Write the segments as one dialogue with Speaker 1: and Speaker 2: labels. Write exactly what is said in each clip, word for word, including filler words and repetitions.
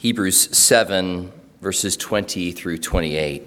Speaker 1: Hebrews seven, verses twenty through twenty-eight.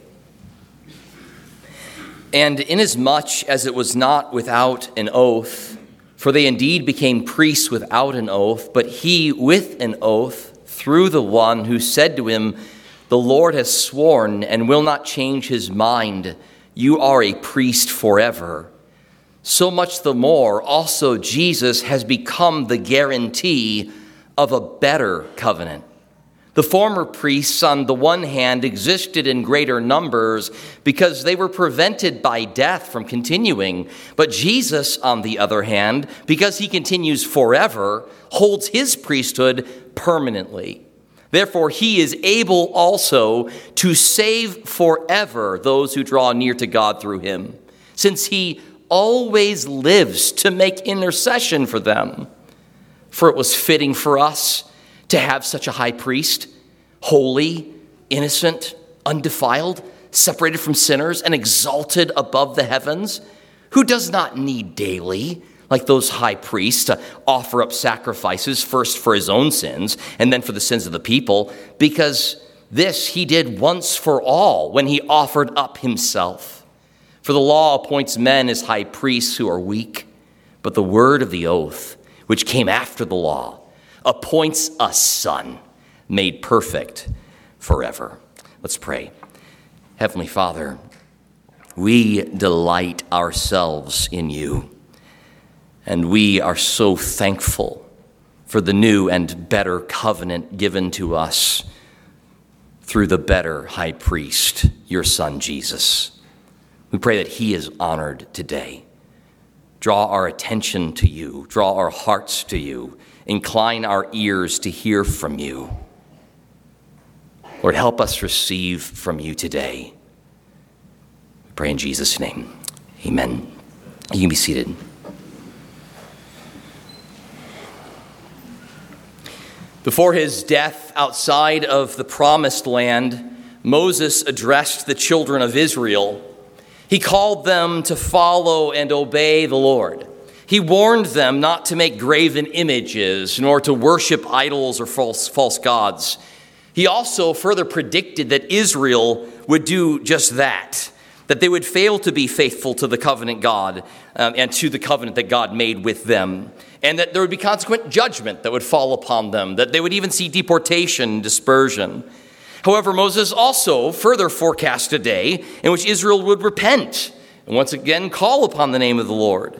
Speaker 1: And inasmuch as it was not without an oath, for they indeed became priests without an oath, but he with an oath through the one who said to him, the Lord has sworn and will not change his mind, you are a priest forever. So much the more also Jesus has become the guarantee of a better covenant. The former priests, on the one hand, existed in greater numbers because they were prevented by death from continuing. But Jesus, on the other hand, because he continues forever, holds his priesthood permanently. Therefore, he is able also to save forever those who draw near to God through him, since he always lives to make intercession for them. For it was fitting for us to have such a high priest, holy, innocent, undefiled, separated from sinners, and exalted above the heavens, who does not need daily, like those high priests, to offer up sacrifices, first for his own sins and then for the sins of the people, because this he did once for all when he offered up himself. For the law appoints men as high priests who are weak, but the word of the oath, which came after the law, appoints a son made perfect forever. Let's pray. Heavenly Father, we delight ourselves in you, and we are so thankful for the new and better covenant given to us through the better high priest, your Son, Jesus. We pray that he is honored today. Draw our attention to you. Draw our hearts to you. Incline our ears to hear from you. Lord, help us receive from you today. We pray in Jesus' name. Amen. You can be seated. Before his death outside of the promised land, Moses addressed the children of Israel. He called them to follow and obey the Lord. He warned them not to make graven images, nor to worship idols or false, false gods. He also further predicted that Israel would do just that, that they would fail to be faithful to the covenant God um, and to the covenant that God made with them, and that there would be consequent judgment that would fall upon them, that they would even see deportation and dispersion. However, Moses also further forecast a day in which Israel would repent and once again call upon the name of the Lord.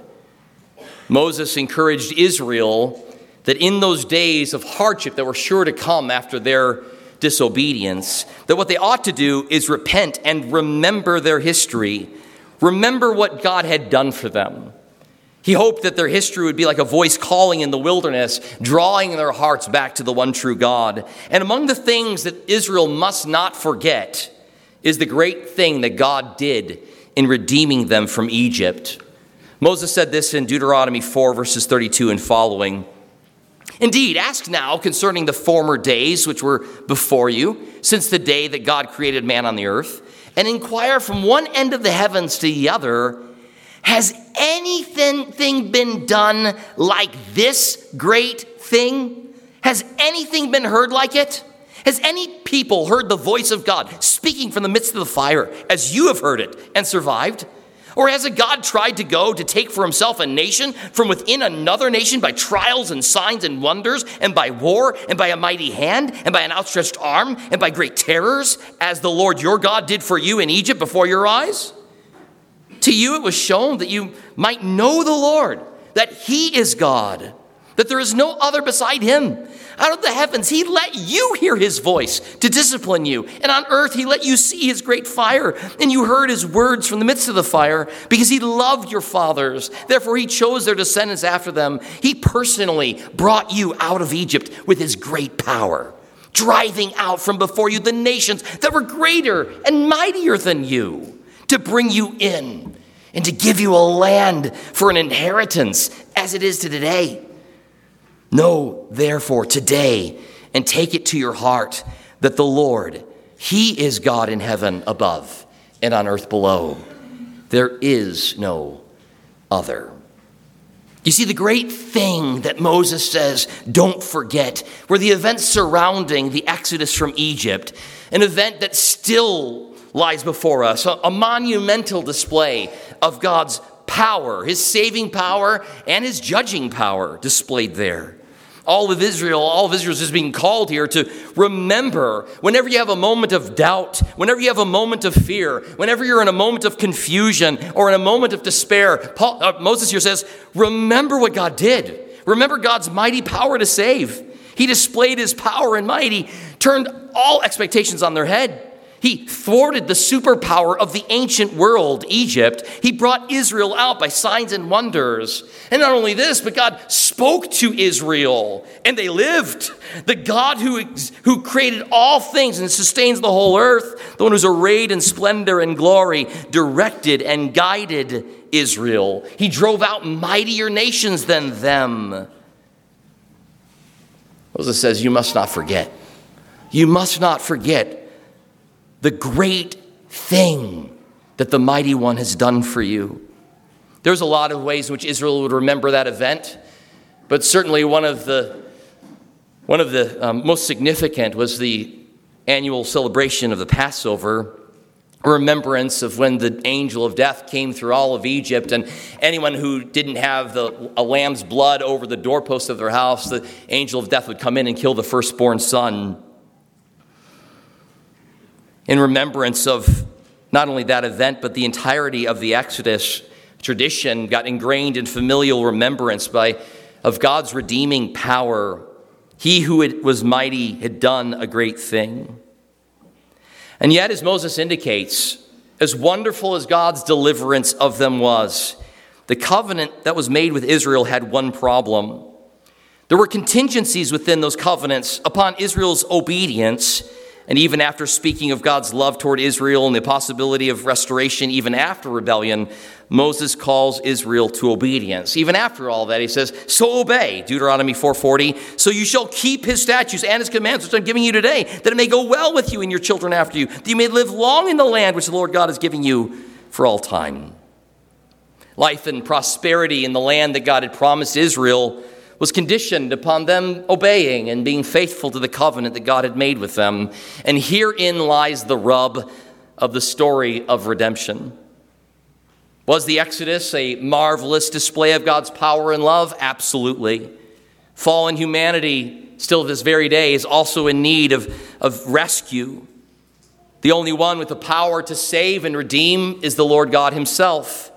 Speaker 1: Moses encouraged Israel that in those days of hardship that were sure to come after their disobedience, that what they ought to do is repent and remember their history. Remember what God had done for them. He hoped that their history would be like a voice calling in the wilderness, drawing their hearts back to the one true God. And among the things that Israel must not forget is the great thing that God did in redeeming them from Egypt. Moses said this in Deuteronomy four, verses thirty-two and following. Indeed, ask now concerning the former days which were before you, since the day that God created man on the earth, and inquire from one end of the heavens to the other, has anything been done like this great thing? Has anything been heard like it? Has any people heard the voice of God speaking from the midst of the fire as you have heard it and survived? Or has a God tried to go to take for himself a nation from within another nation by trials and signs and wonders, and by war, and by a mighty hand, and by an outstretched arm, and by great terrors, as the Lord your God did for you in Egypt before your eyes? To you it was shown that you might know the Lord, that he is God, that there is no other beside him. Out of the heavens, he let you hear his voice to discipline you. And on earth, he let you see his great fire. And you heard his words from the midst of the fire because he loved your fathers. Therefore, he chose their descendants after them. He personally brought you out of Egypt with his great power, driving out from before you the nations that were greater and mightier than you, to bring you in and to give you a land for an inheritance as it is to today. Know, therefore, today, and take it to your heart, that the Lord, he is God in heaven above and on earth below. There is no other. You see, the great thing that Moses says, don't forget, were the events surrounding the exodus from Egypt, an event that still lies before us, a, a monumental display of God's power, his saving power and his judging power displayed there. All of Israel, all of Israel is being called here to remember whenever you have a moment of doubt, whenever you have a moment of fear, whenever you're in a moment of confusion or in a moment of despair. Paul, uh, Moses here says, remember what God did. Remember God's mighty power to save. He displayed his power and might. He turned all expectations on their head. He thwarted the superpower of the ancient world, Egypt. He brought Israel out by signs and wonders. And not only this, but God spoke to Israel, and they lived. The God who, who created all things and sustains the whole earth, the one who's arrayed in splendor and glory, directed and guided Israel. He drove out mightier nations than them. Moses says, you must not forget. You must not forget the great thing that the Mighty One has done for you. There's a lot of ways in which Israel would remember that event, but certainly one of the one of the um, most significant was the annual celebration of the Passover, a remembrance of when the angel of death came through all of Egypt, and anyone who didn't have the a lamb's blood over the doorpost of their house, the angel of death would come in and kill the firstborn son. In remembrance of not only that event, but the entirety of the Exodus, tradition got ingrained in familial remembrance by of God's redeeming power. He who was mighty had done a great thing. And yet, as Moses indicates, as wonderful as God's deliverance of them was, the covenant that was made with Israel had one problem. There were contingencies within those covenants upon Israel's obedience. And even after speaking of God's love toward Israel and the possibility of restoration even after rebellion, Moses calls Israel to obedience. Even after all that, he says, so obey, Deuteronomy four forty, so you shall keep his statutes and his commands, which I'm giving you today, that it may go well with you and your children after you, that you may live long in the land which the Lord God is giving you for all time. Life and prosperity in the land that God had promised Israel was conditioned upon them obeying and being faithful to the covenant that God had made with them. And herein lies the rub of the story of redemption. Was the Exodus a marvelous display of God's power and love? Absolutely. Fallen humanity, still to this very day, is also in need of, of rescue. The only one with the power to save and redeem is the Lord God himself.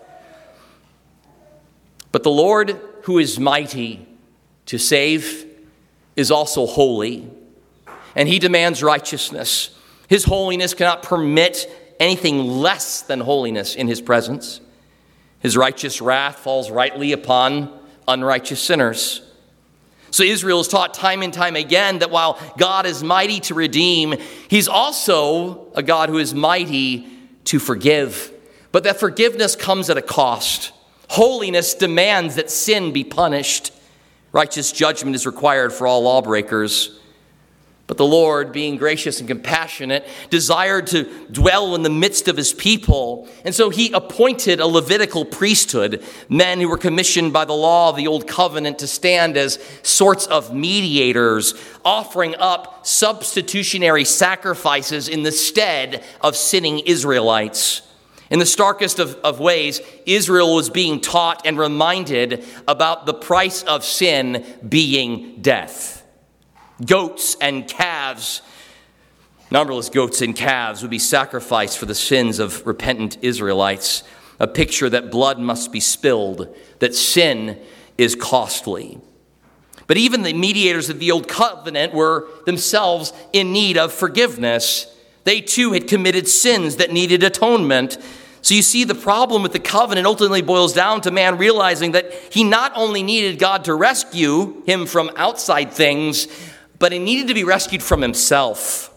Speaker 1: But the Lord who is mighty to save is also holy, and he demands righteousness. His holiness cannot permit anything less than holiness in his presence. His righteous wrath falls rightly upon unrighteous sinners. So Israel is taught time and time again that while God is mighty to redeem, he's also a God who is mighty to forgive. But that forgiveness comes at a cost. Holiness demands that sin be punished. Righteous judgment is required for all lawbreakers. But the Lord, being gracious and compassionate, desired to dwell in the midst of his people. And so he appointed a Levitical priesthood, men who were commissioned by the law of the Old Covenant to stand as sorts of mediators, offering up substitutionary sacrifices in the stead of sinning Israelites. In the starkest of, of ways, Israel was being taught and reminded about the price of sin being death. Goats and calves, numberless goats and calves would be sacrificed for the sins of repentant Israelites, a picture that blood must be spilled, that sin is costly. But even the mediators of the Old Covenant were themselves in need of forgiveness. They too had committed sins that needed atonement. So you see, the problem with the covenant ultimately boils down to man realizing that he not only needed God to rescue him from outside things, but he needed to be rescued from himself.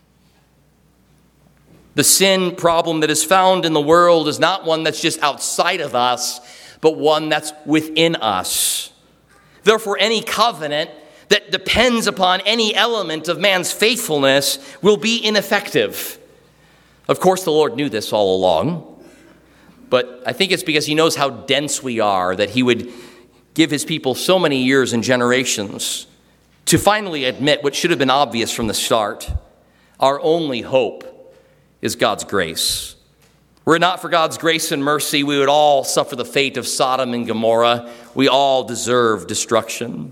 Speaker 1: The sin problem that is found in the world is not one that's just outside of us, but one that's within us. Therefore, any covenant that depends upon any element of man's faithfulness will be ineffective. Of course, the Lord knew this all along, but I think it's because he knows how dense we are that he would give his people so many years and generations to finally admit what should have been obvious from the start. Our only hope is God's grace. Were it not for God's grace and mercy, we would all suffer the fate of Sodom and Gomorrah. We all deserve destruction.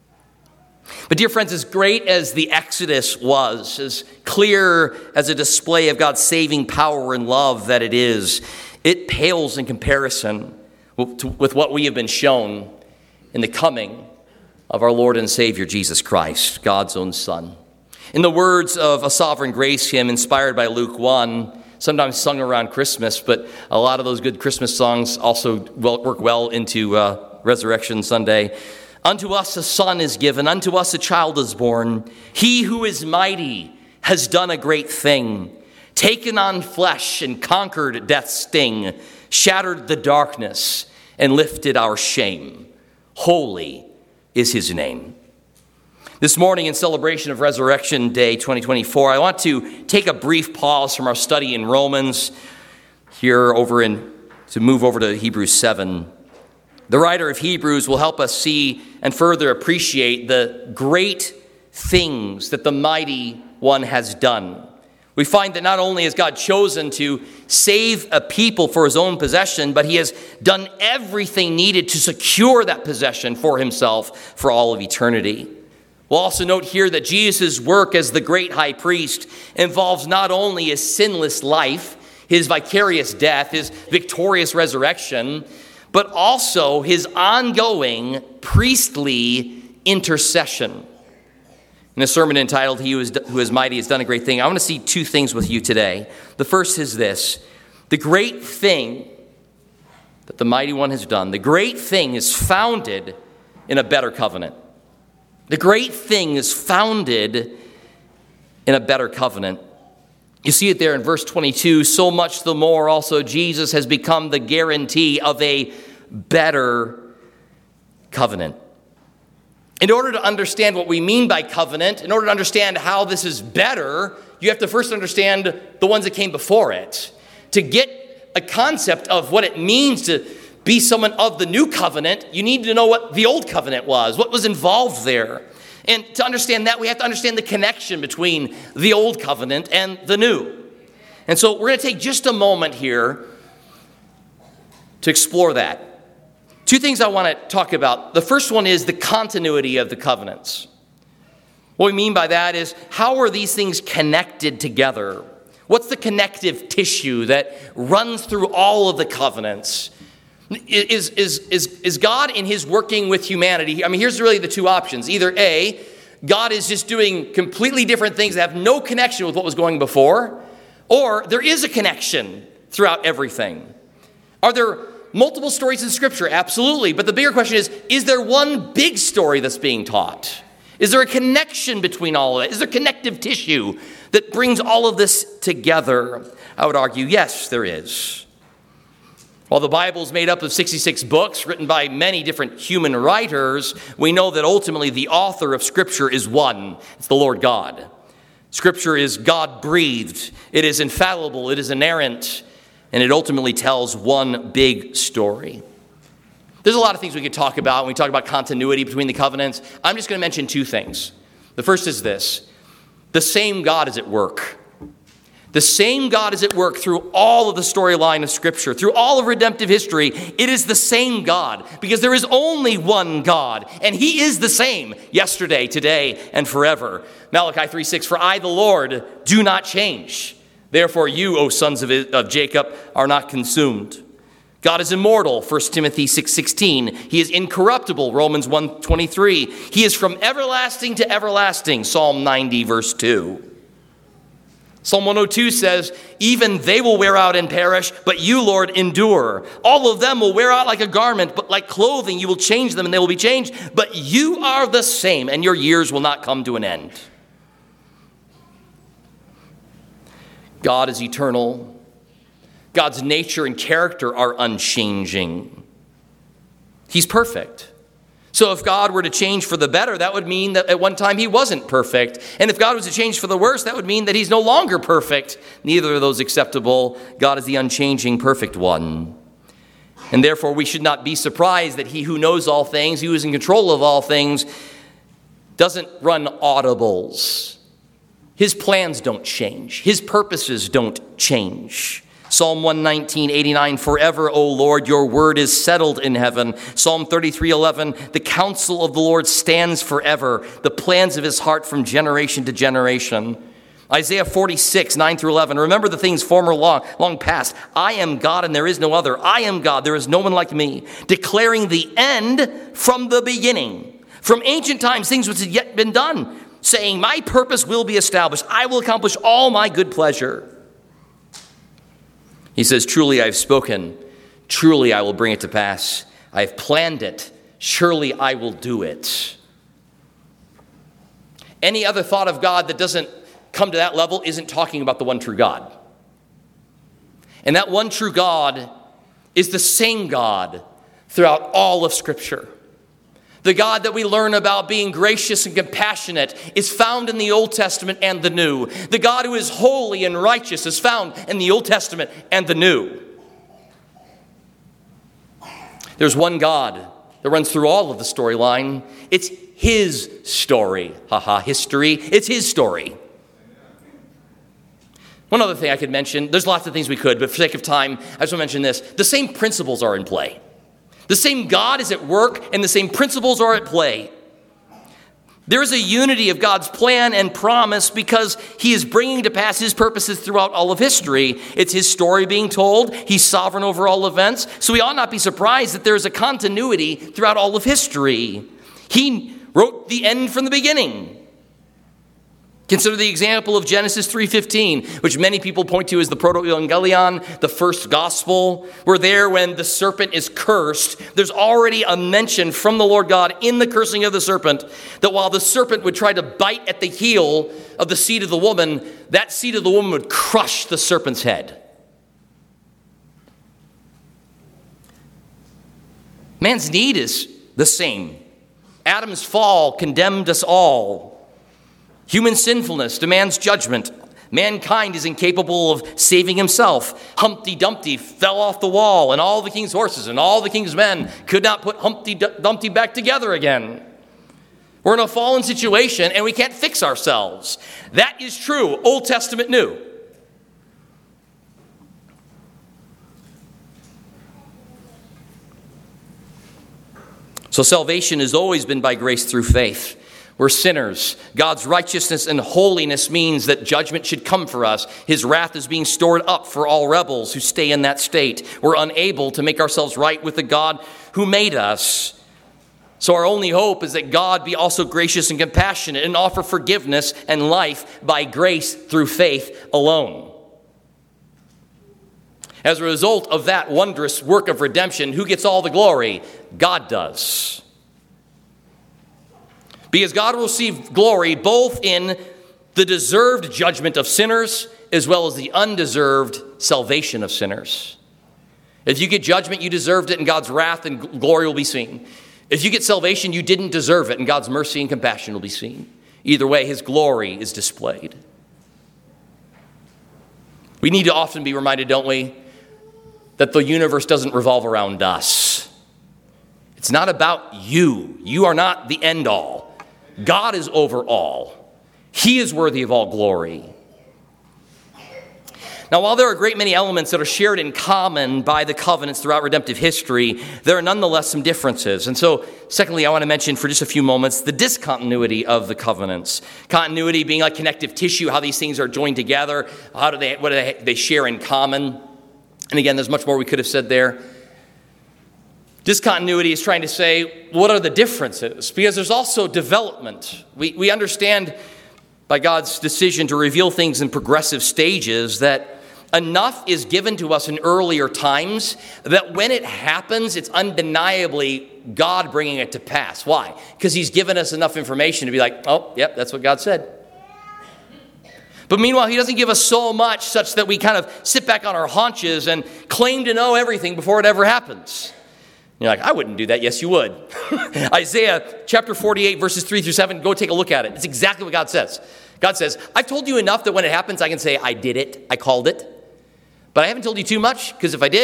Speaker 1: But dear friends, as great as the Exodus was, as clear as a display of God's saving power and love that it is, it pales in comparison with what we have been shown in the coming of our Lord and Savior, Jesus Christ, God's own Son. In the words of a Sovereign Grace hymn inspired by Luke one, sometimes sung around Christmas, but a lot of those good Christmas songs also work well into uh, Resurrection Sunday. Unto us a son is given, unto us a child is born. He who is mighty has done a great thing, taken on flesh and conquered death's sting, shattered the darkness and lifted our shame. Holy is his name. This morning, in celebration of Resurrection Day twenty twenty-four, I want to take a brief pause from our study in Romans here over in to move over to Hebrews seven. The writer of Hebrews will help us see and further appreciate the great things that the mighty one has done. We find that not only has God chosen to save a people for his own possession, but he has done everything needed to secure that possession for himself for all of eternity. We'll also note here that Jesus' work as the great high priest involves not only his sinless life, his vicarious death, his victorious resurrection, but also his ongoing priestly intercession. In a sermon entitled, He Who is, who is Mighty has Done a Great Thing, I want to see two things with you today. The first is this: the great thing that the Mighty One has done, the great thing is founded in a better covenant. The great thing is founded in a better covenant. You see it there in verse twenty-two. So much the more also Jesus has become the guarantee of a better covenant. In order to understand what we mean by covenant, in order to understand how this is better, you have to first understand the ones that came before it. To get a concept of what it means to be someone of the new covenant, you need to know what the old covenant was, what was involved there. And to understand that, we have to understand the connection between the old covenant and the new. And so we're going to take just a moment here to explore that. Two things I want to talk about. The first one is the continuity of the covenants. What we mean by that is, how are these things connected together? What's the connective tissue that runs through all of the covenants? Is, is, is, is God in his working with humanity? I mean, here's really the two options. Either A, God is just doing completely different things that have no connection with what was going before, or there is a connection throughout everything. Are there multiple stories in Scripture? Absolutely. But the bigger question is, is there one big story that's being taught? Is there a connection between all of it? Is there connective tissue that brings all of this together? I would argue, yes, there is. While the Bible is made up of sixty-six books written by many different human writers, we know that ultimately the author of Scripture is one. It's the Lord God. Scripture is God-breathed. It is infallible. It is inerrant. And it ultimately tells one big story. There's a lot of things we could talk about when we talk about continuity between the covenants. I'm just going to mention two things. The first is this: the same God is at work. The same God is at work through all of the storyline of Scripture, through all of redemptive history. It is the same God, because there is only one God, and he is the same yesterday, today, and forever. Malachi three six, for I, the Lord, do not change. Therefore you, O sons of, of Jacob, are not consumed. God is immortal, First Timothy six sixteen. He is incorruptible, Romans one twenty-three. He is from everlasting to everlasting, Psalm ninety, verse two. Psalm one oh two says, even they will wear out and perish, but you, Lord, endure. All of them will wear out like a garment, but like clothing you will change them and they will be changed. But you are the same, and your years will not come to an end. God is eternal. God's nature and character are unchanging. He's perfect. So if God were to change for the better, that would mean that at one time he wasn't perfect. And if God was to change for the worse, that would mean that he's no longer perfect. Neither of those acceptable. God is the unchanging, perfect one. And therefore, we should not be surprised that he who knows all things, he who is in control of all things, doesn't run audibles. His plans don't change. His purposes don't change. Psalm one nineteen, eighty-nine, forever, O Lord, your word is settled in heaven. Psalm thirty-three, eleven, the counsel of the Lord stands forever, the plans of his heart from generation to generation. Isaiah forty-six, nine through eleven, remember the things former long, long past. I am God and there is no other. I am God, there is no one like me. Declaring the end from the beginning. From ancient times, things which had yet been done. Saying, my purpose will be established. I will accomplish all my good pleasure. He says, truly I have spoken. Truly I will bring it to pass. I have planned it. Surely I will do it. Any other thought of God that doesn't come to that level isn't talking about the one true God. And that one true God is the same God throughout all of Scripture. The God that we learn about being gracious and compassionate is found in the Old Testament and the New. The God who is holy and righteous is found in the Old Testament and the New. There's one God that runs through all of the storyline. It's his story. Haha, history. It's his story. One other thing I could mention, there's lots of things we could, but for sake of time, I just want to mention this. The same principles are in play. The same God is at work, and the same principles are at play. There is a unity of God's plan and promise because he is bringing to pass his purposes throughout all of history. It's his story being told. He's sovereign over all events. So we ought not be surprised that there is a continuity throughout all of history. He wrote the end from the beginning. Consider the example of Genesis three fifteen, which many people point to as the proto-evangelion, the first gospel. We're there when the serpent is cursed. There's already a mention from the Lord God in the cursing of the serpent that while the serpent would try to bite at the heel of the seed of the woman, that seed of the woman would crush the serpent's head. Man's need is the same. Adam's fall condemned us all. Human sinfulness demands judgment. Mankind is incapable of saving himself. Humpty Dumpty fell off the wall, and all the king's horses and all the king's men could not put Humpty Dumpty back together again. We're in a fallen situation, and we can't fix ourselves. That is true, Old Testament, New. So salvation has always been by grace through faith. We're sinners. God's righteousness and holiness means that judgment should come for us. His wrath is being stored up for all rebels who stay in that state. We're unable to make ourselves right with the God who made us. So our only hope is that God be also gracious and compassionate and offer forgiveness and life by grace through faith alone. As a result of that wondrous work of redemption, who gets all the glory? God does. Because God will receive glory both in the deserved judgment of sinners as well as the undeserved salvation of sinners. If you get judgment, you deserved it, and God's wrath and glory will be seen. If you get salvation, you didn't deserve it, and God's mercy and compassion will be seen. Either way, his glory is displayed. We need to often be reminded, don't we, that the universe doesn't revolve around us. It's not about you. You are not the end all. God is over all. He is worthy of all glory. Now, while there are a great many elements that are shared in common by the covenants throughout redemptive history, there are nonetheless some differences. And so, secondly, I want to mention for just a few moments the discontinuity of the covenants. Continuity being like connective tissue, how these things are joined together, how do they, what do they, they share in common. And again, there's much more we could have said there. Discontinuity is trying to say, what are the differences? Because there's also development. We, we understand by God's decision to reveal things in progressive stages that enough is given to us in earlier times that when it happens, it's undeniably God bringing it to pass. Why? Because he's given us enough information to be like, oh, yep, that's what God said. But meanwhile, he doesn't give us so much such that we kind of sit back on our haunches and claim to know everything before it ever happens. You're like, I wouldn't do that. Yes, you would. Isaiah chapter forty-eight, verses three through seven, go take a look at it. It's exactly what God says. God says, I've told you enough that when it happens, I can say, I did it, I called it. But I haven't told you too much, because if I did,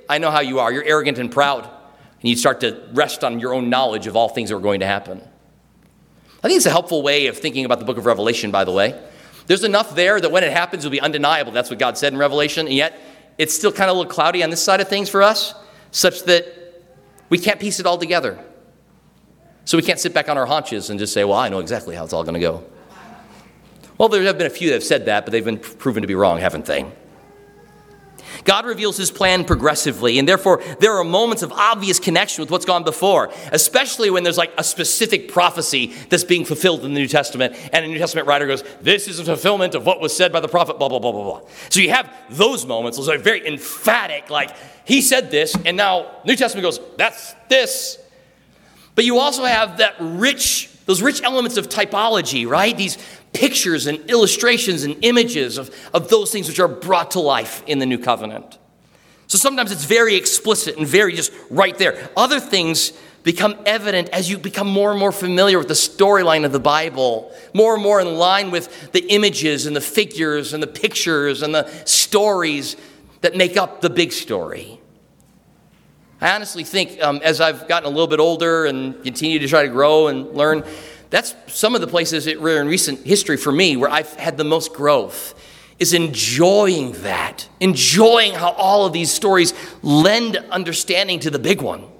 Speaker 1: I know how you are. You're arrogant and proud. And you start to rest on your own knowledge of all things that are going to happen. I think it's a helpful way of thinking about the book of Revelation, by the way. There's enough there that when it happens, it'll be undeniable. That's what God said in Revelation. And yet, it's still kind of a little cloudy on this side of things for us, such that we can't piece it all together. So we can't sit back on our haunches and just say, well, I know exactly how it's all going to go. Well, there have been a few that have said that, but they've been proven to be wrong, haven't they? God reveals his plan progressively, and therefore there are moments of obvious connection with what's gone before, especially when there's like a specific prophecy that's being fulfilled in the New Testament, and a New Testament writer goes, this is a fulfillment of what was said by the prophet, blah, blah, blah, blah, blah. So you have those moments, those are very emphatic, like, he said this, and now New Testament goes, that's this. But you also have that rich, those rich elements of typology, right? These pictures and illustrations and images of, of those things which are brought to life in the new covenant. So sometimes it's very explicit and very just right there. Other things become evident as you become more and more familiar with the storyline of the Bible, more and more in line with the images and the figures and the pictures and the stories that make up the big story. I honestly think um, as I've gotten a little bit older and continue to try to grow and learn, that's some of the places in recent history for me where I've had the most growth, is enjoying that, enjoying how all of these stories lend understanding to the big one.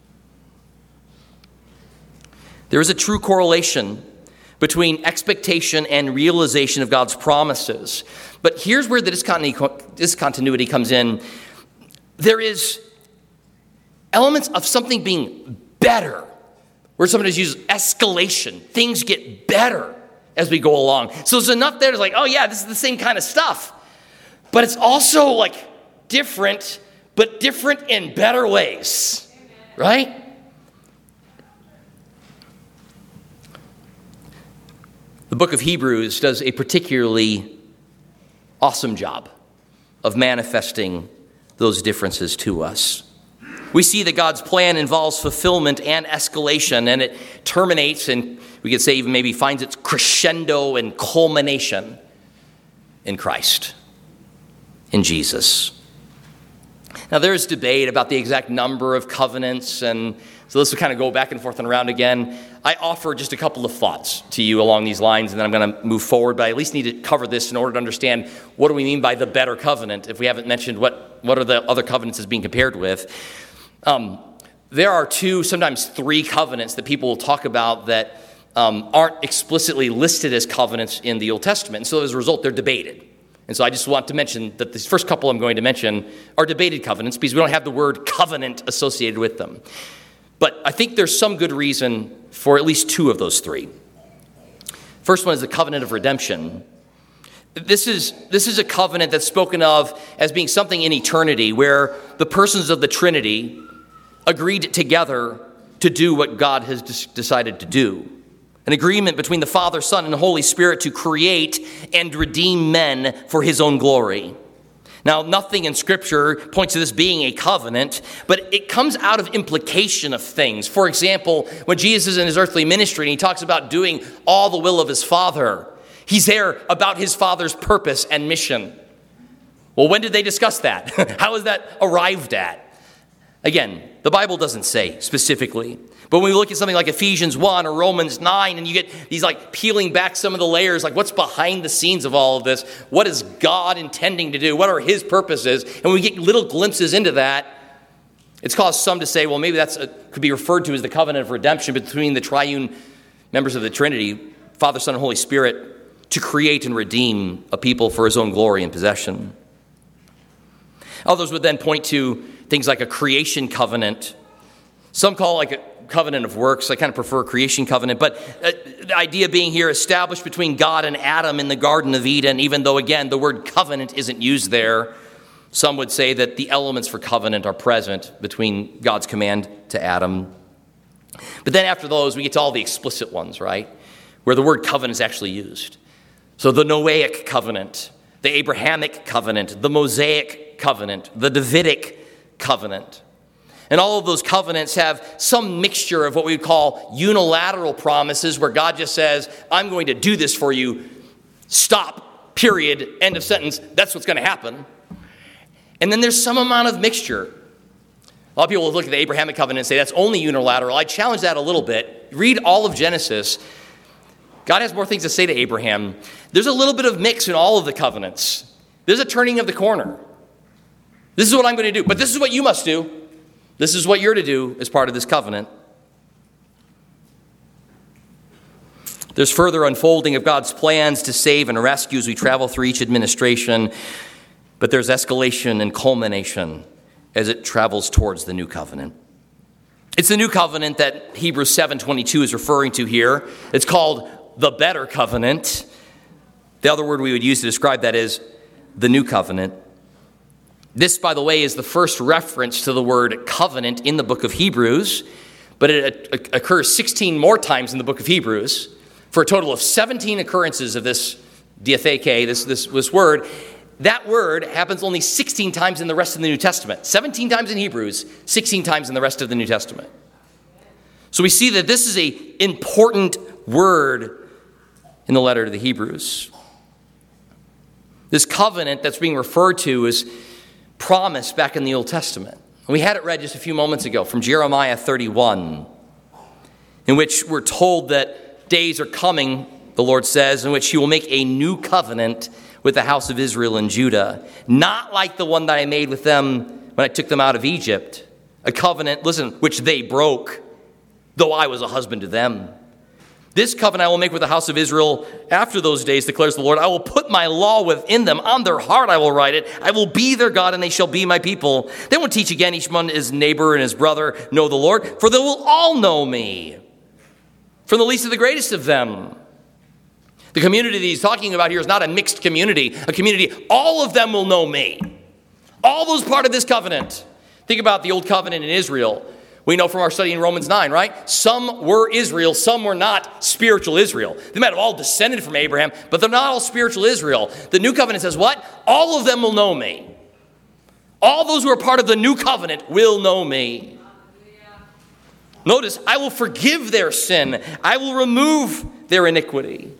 Speaker 1: There is a true correlation between expectation and realization of God's promises. But here's where the discontinuity comes in. There is elements of something being better, where sometimes uses escalation. Things get better as we go along. So there's enough there that's like, oh yeah, this is the same kind of stuff. But it's also like different, but different in better ways. Right? The book of Hebrews does a particularly awesome job of manifesting those differences to us. We see that God's plan involves fulfillment and escalation, and it terminates, and we could say even maybe finds its crescendo and culmination in Christ, in Jesus. Now, there's debate about the exact number of covenants, and so this will kind of go back and forth and around again. I offer just a couple of thoughts to you along these lines, and then I'm going to move forward, but I at least need to cover this in order to understand what do we mean by the better covenant, if we haven't mentioned what, what are the other covenants it's being compared with. Um, there are two, sometimes three covenants that people will talk about that um, aren't explicitly listed as covenants in the Old Testament. And so as a result, they're debated. And so I just want to mention that these first couple I'm going to mention are debated covenants because we don't have the word covenant associated with them. But I think there's some good reason for at least two of those three. First one is the covenant of redemption. This is, this is a covenant that's spoken of as being something in eternity where the persons of the Trinity agreed together to do what God has decided to do. An agreement between the Father, Son, and the Holy Spirit to create and redeem men for his own glory. Now, nothing in Scripture points to this being a covenant, but it comes out of implication of things. For example, when Jesus is in his earthly ministry and he talks about doing all the will of his Father, he's there about his Father's purpose and mission. Well, when did they discuss that? How is that arrived at? Again, the Bible doesn't say specifically. But when we look at something like Ephesians one or Romans nine, and you get these like peeling back some of the layers, like what's behind the scenes of all of this? What is God intending to do? What are his purposes? And we get little glimpses into that. It's caused some to say, well, maybe that's a, could be referred to as the covenant of redemption between the triune members of the Trinity, Father, Son, and Holy Spirit, to create and redeem a people for his own glory and possession. Others would then point to things like a creation covenant. Some call it like a covenant of works. I kind of prefer creation covenant. But uh, the idea being here, established between God and Adam in the Garden of Eden, even though, again, the word covenant isn't used there. Some would say that the elements for covenant are present between God's command to Adam. But then after those, we get to all the explicit ones, right? Where the word covenant is actually used. So the Noahic covenant, the Abrahamic covenant, the Mosaic covenant, the Davidic covenant. And all of those covenants have some mixture of what we would call unilateral promises where God just says, I'm going to do this for you. Stop, period, end of sentence. That's what's going to happen. And then there's some amount of mixture A lot of people will look at the Abrahamic covenant and say that's only unilateral. I challenge that a little bit. Read all of Genesis. God has more things to say to Abraham. There's a little bit of mix in all of the covenants. There's a turning of the corner. This is what I'm going to do, but this is what you must do. This is what you're to do as part of this covenant. There's further unfolding of God's plans to save and rescue as we travel through each administration, but there's escalation and culmination as it travels towards the new covenant. It's the new covenant that Hebrews seven twenty-two is referring to here. It's called the better covenant. The other word we would use to describe that is the new covenant. This, by the way, is the first reference to the word covenant in the book of Hebrews, but it occurs sixteen more times in the book of Hebrews for a total of seventeen occurrences of this diatheke, this, this, this word. That word happens only sixteen times in the rest of the New Testament. seventeen times in Hebrews, sixteen times in the rest of the New Testament. So we see that this is an important word in the letter to the Hebrews. This covenant that's being referred to is promised back in the Old Testament. We had it read just a few moments ago from Jeremiah thirty-one, in which we're told that days are coming, the Lord says, in which he will make a new covenant with the house of Israel and Judah, not like the one that I made with them when I took them out of Egypt, a covenant, listen, which they broke, though I was a husband to them. This covenant I will make with the house of Israel after those days, declares the Lord. I will put my law within them. On their heart I will write it. I will be their God, and they shall be my people. They won't teach again each one his neighbor and his brother know the Lord, for they will all know me, from the least to the greatest of them. The community that he's talking about here is not a mixed community, a community, all of them will know me. All those part of this covenant. Think about the old covenant in Israel. We know from our study in Romans nine, right? Some were Israel, some were not spiritual Israel. They might have all descended from Abraham, but they're not all spiritual Israel. The new covenant says what? All of them will know me. All those who are part of the new covenant will know me. Notice, I will forgive their sin. I will remove their iniquity.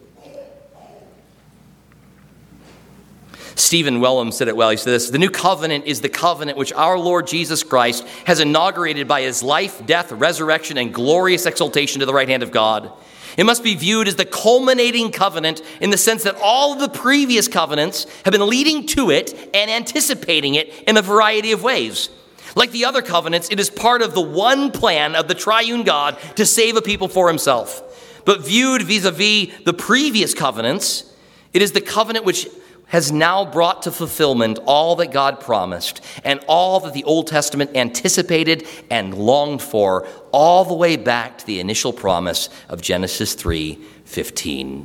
Speaker 1: Stephen Wellum said it well. He said this: the new covenant is the covenant which our Lord Jesus Christ has inaugurated by his life, death, resurrection, and glorious exaltation to the right hand of God. It must be viewed as the culminating covenant in the sense that all of the previous covenants have been leading to it and anticipating it in a variety of ways. Like the other covenants, it is part of the one plan of the triune God to save a people for himself. But viewed vis-a-vis the previous covenants, it is the covenant which has now brought to fulfillment all that God promised and all that the Old Testament anticipated and longed for, all the way back to the initial promise of Genesis three fifteen.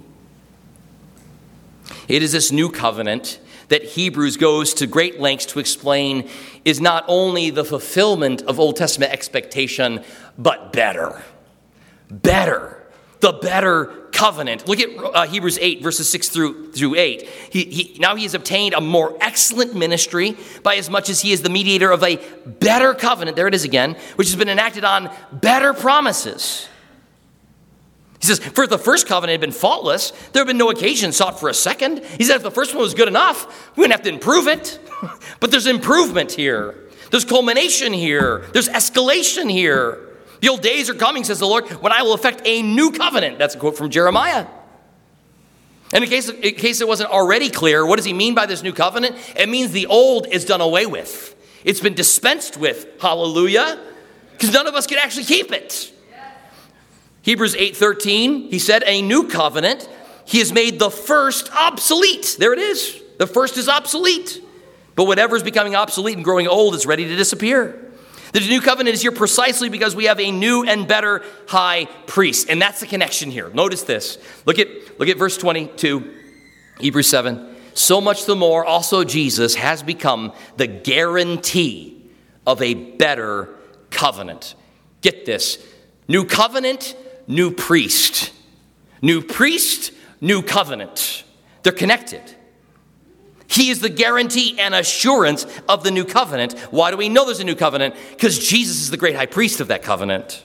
Speaker 1: It is this new covenant that Hebrews goes to great lengths to explain is not only the fulfillment of Old Testament expectation, but better. Better. The better covenant. Look at uh, Hebrews eight, verses six through, through eight. He, he, now he has obtained a more excellent ministry by as much as he is the mediator of a better covenant. There it is again, which has been enacted on better promises. He says, for if the first covenant had been faultless, there had been no occasion sought for a second. He said if the first one was good enough, we wouldn't have to improve it. But there's improvement here. There's culmination here. There's escalation here. The old days are coming, says the Lord, when I will effect a new covenant. That's a quote from Jeremiah. And in case, in case it wasn't already clear, what does he mean by this new covenant? It means the old is done away with. It's been dispensed with. Hallelujah. Because none of us can actually keep it. Hebrews eight thirteen, he said, a new covenant. He has made the first obsolete. There it is. The first is obsolete. But whatever is becoming obsolete and growing old is ready to disappear. The new covenant is here precisely because we have a new and better high priest. And that's the connection here. Notice this. Look at, look at verse twenty-two, Hebrews seven. So much the more also Jesus has become the guarantee of a better covenant. Get this. New covenant, new priest. New priest, new covenant. They're connected. He is the guarantee and assurance of the new covenant. Why do we know there's a new covenant? Because Jesus is the great high priest of that covenant.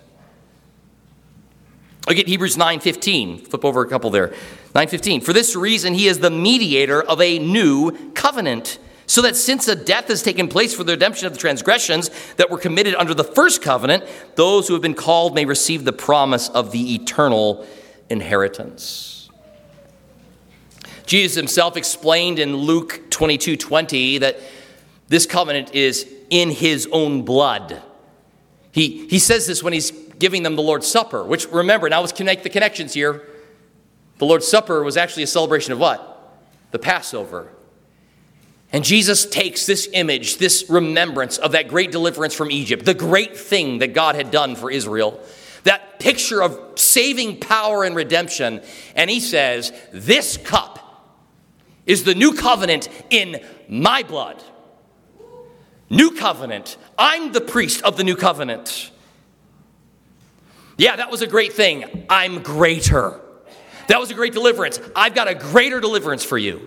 Speaker 1: Look at Hebrews nine fifteen. Flip over a couple there. nine fifteen. For this reason, he is the mediator of a new covenant, So that since a death has taken place for the redemption of the transgressions that were committed under the first covenant, those who have been called may receive the promise of the eternal inheritance. Jesus himself explained in Luke twenty-two twenty that this covenant is in his own blood. He, he says this when he's giving them the Lord's Supper, which, remember, now let's connect the connections here. The Lord's Supper was actually a celebration of what? The Passover. And Jesus takes this image, this remembrance of that great deliverance from Egypt, the great thing that God had done for Israel, that picture of saving power and redemption, and he says, this cup is the new covenant in my blood. New covenant. I'm the priest of the new covenant. Yeah, that was a great thing. I'm greater. That was a great deliverance. I've got a greater deliverance for you.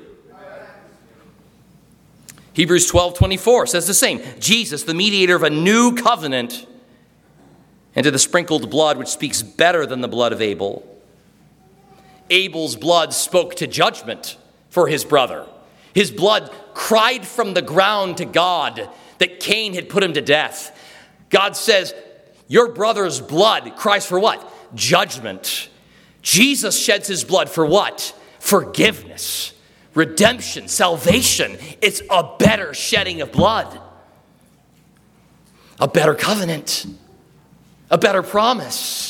Speaker 1: Hebrews twelve twenty-four says the same. Jesus, the mediator of a new covenant, and to the sprinkled blood which speaks better than the blood of Abel. Abel's blood spoke to judgment for his brother. His blood cried from the ground to God that Cain had put him to death. God says, your brother's blood cries for what? Judgment. Jesus sheds his blood for what? Forgiveness, redemption, salvation. It's a better shedding of blood. A better covenant. A better promise.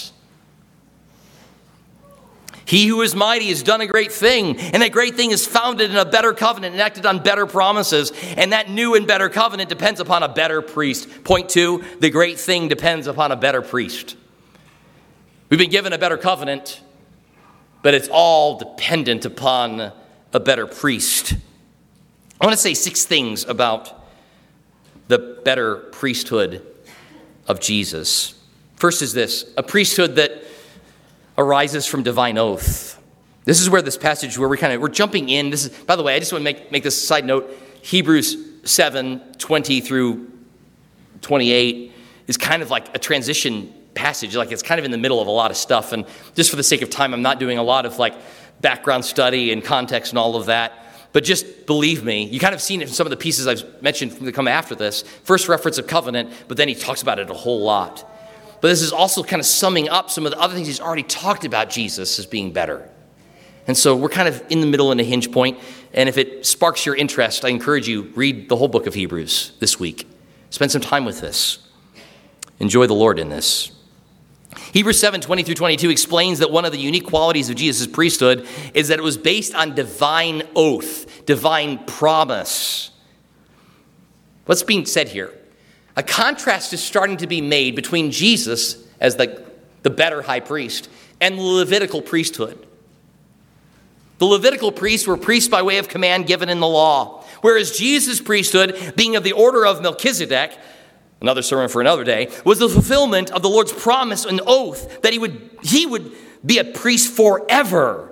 Speaker 1: He who is mighty has done a great thing, and that great thing is founded in a better covenant and acted on better promises, and that new and better covenant depends upon a better priest. Point two, the great thing depends upon a better priest. We've been given a better covenant, but it's all dependent upon a better priest. I want to say six things about the better priesthood of Jesus. First is this, a priesthood that arises from divine oath. This is where this passage, where we're kind of, we're jumping in. This is, by the way, I just want to make, make this a side note. Hebrews seven, twenty through twenty-eight is kind of like a transition passage. Like it's kind of in the middle of a lot of stuff. And just for the sake of time, I'm not doing a lot of like background study and context and all of that. But just believe me, you kind of seen it in some of the pieces I've mentioned that come after this. First reference of covenant, but then he talks about it a whole lot. But this is also kind of summing up some of the other things he's already talked about Jesus as being better. And so we're kind of in the middle in a hinge point. And if it sparks your interest, I encourage you, read the whole book of Hebrews this week. Spend some time with this. Enjoy the Lord in this. Hebrews seven, twenty through twenty-two explains that one of the unique qualities of Jesus' priesthood is that it was based on divine oath, divine promise. What's being said here? A contrast is starting to be made between Jesus as the, the better high priest and the Levitical priesthood. The Levitical priests were priests by way of command given in the law, whereas Jesus' priesthood, being of the order of Melchizedek, another sermon for another day, was the fulfillment of the Lord's promise and oath that he would, he would be a priest forever.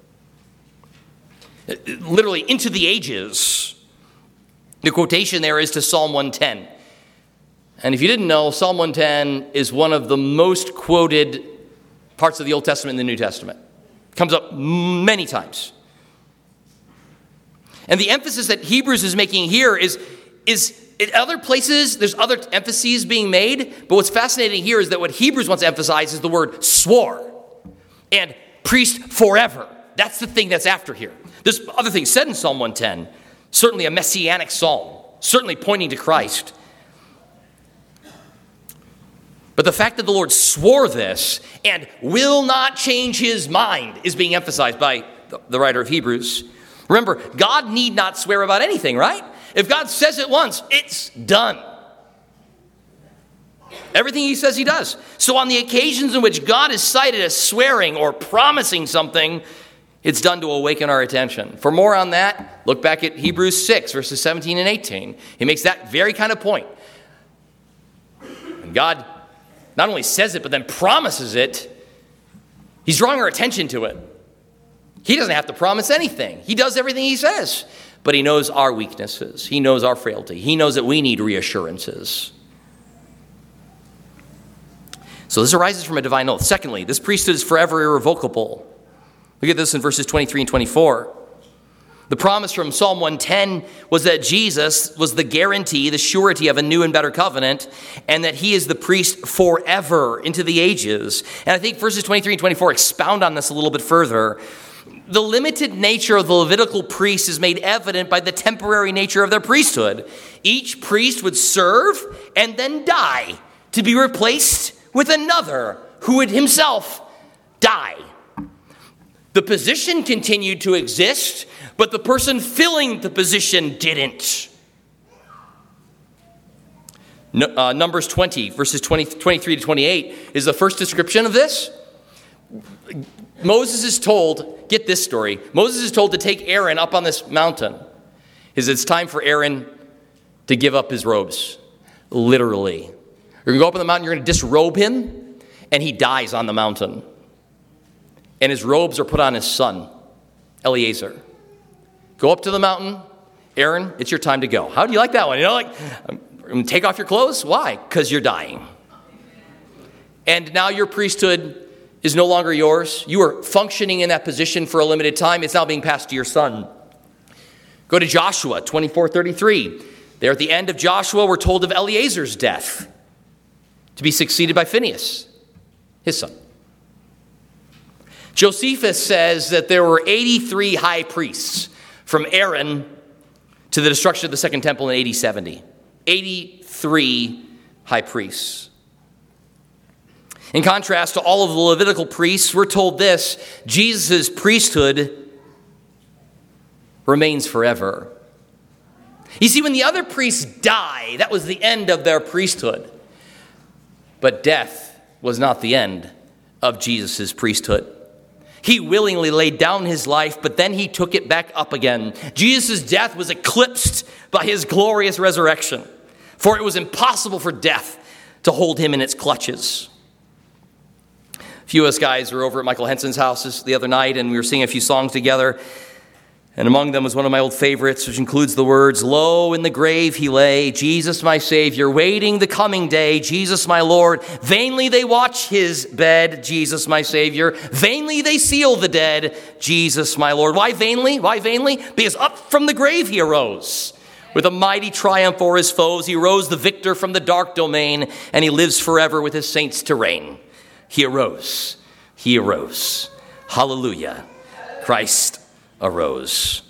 Speaker 1: Literally into the ages. The quotation there is to Psalm one ten. And if you didn't know, Psalm one ten is one of the most quoted parts of the Old Testament and the New Testament. It comes up many times. And the emphasis that Hebrews is making here is, is in other places, there's other emphases being made, but what's fascinating here is that what Hebrews wants to emphasize is the word swore and priest forever. That's the thing that's after here. There's other things said in Psalm one ten, certainly a messianic psalm, certainly pointing to Christ. But the fact that the Lord swore this and will not change his mind is being emphasized by the writer of Hebrews. Remember, God need not swear about anything, right? If God says it once, it's done. Everything he says he does. So on the occasions in which God is cited as swearing or promising something, it's done to awaken our attention. For more on that, look back at Hebrews six, verses seventeen and eighteen. He makes that very kind of point. And God not only says it, but then promises it. He's drawing our attention to it. He doesn't have to promise anything. He does everything he says. But he knows our weaknesses. He knows our frailty. He knows that we need reassurances. So this arises from a divine oath. Secondly, this priesthood is forever irrevocable. Look at this in verses twenty-three and twenty-four. The promise from Psalm one ten was that Jesus was the guarantee, the surety of a new and better covenant, and that he is the priest forever into the ages. And I think verses twenty-three and twenty-four expound on this a little bit further. The limited nature of the Levitical priests is made evident by the temporary nature of their priesthood. Each priest would serve and then die to be replaced with another who would himself die. The position continued to exist, but the person filling the position didn't. No, uh, Numbers twenty, verses twenty, twenty-three to twenty-eight is the first description of this. Moses is told, get this story, Moses is told to take Aaron up on this mountain. Is it's time for Aaron to give up his robes. Literally. You're going to go up on the mountain, you're going to disrobe him, and he dies on the mountain. And his robes are put on his son, Eleazar. Go up to the mountain. Aaron, it's your time to go. How do you like that one? You know, like, um, take off your clothes? Why? Because you're dying. And now your priesthood is no longer yours. You are functioning in that position for a limited time. It's now being passed to your son. Go to Joshua twenty-four thirty-three. There at the end of Joshua, we're told of Eleazar's death to be succeeded by Phinehas, his son. Josephus says that there were eighty-three high priests from Aaron to the destruction of the second temple in A D seventy. eighty-three high priests. In contrast to all of the Levitical priests, we're told this: Jesus' priesthood remains forever. You see, when the other priests die, that was the end of their priesthood. But death was not the end of Jesus' priesthood. He willingly laid down his life, but then he took it back up again. Jesus' death was eclipsed by his glorious resurrection, for it was impossible for death to hold him in its clutches. A few of us guys were over at Michael Henson's house the other night, and we were singing a few songs together. And among them was one of my old favorites, which includes the words, "Lo, in the grave he lay, Jesus my Savior, waiting the coming day, Jesus my Lord. Vainly they watch his bed, Jesus my Savior. Vainly they seal the dead, Jesus my Lord." Why vainly? Why vainly? Because up from the grave he arose. With a mighty triumph o'er his foes, he rose the victor from the dark domain, and he lives forever with his saints to reign. He arose. He arose. Hallelujah. Christ arose.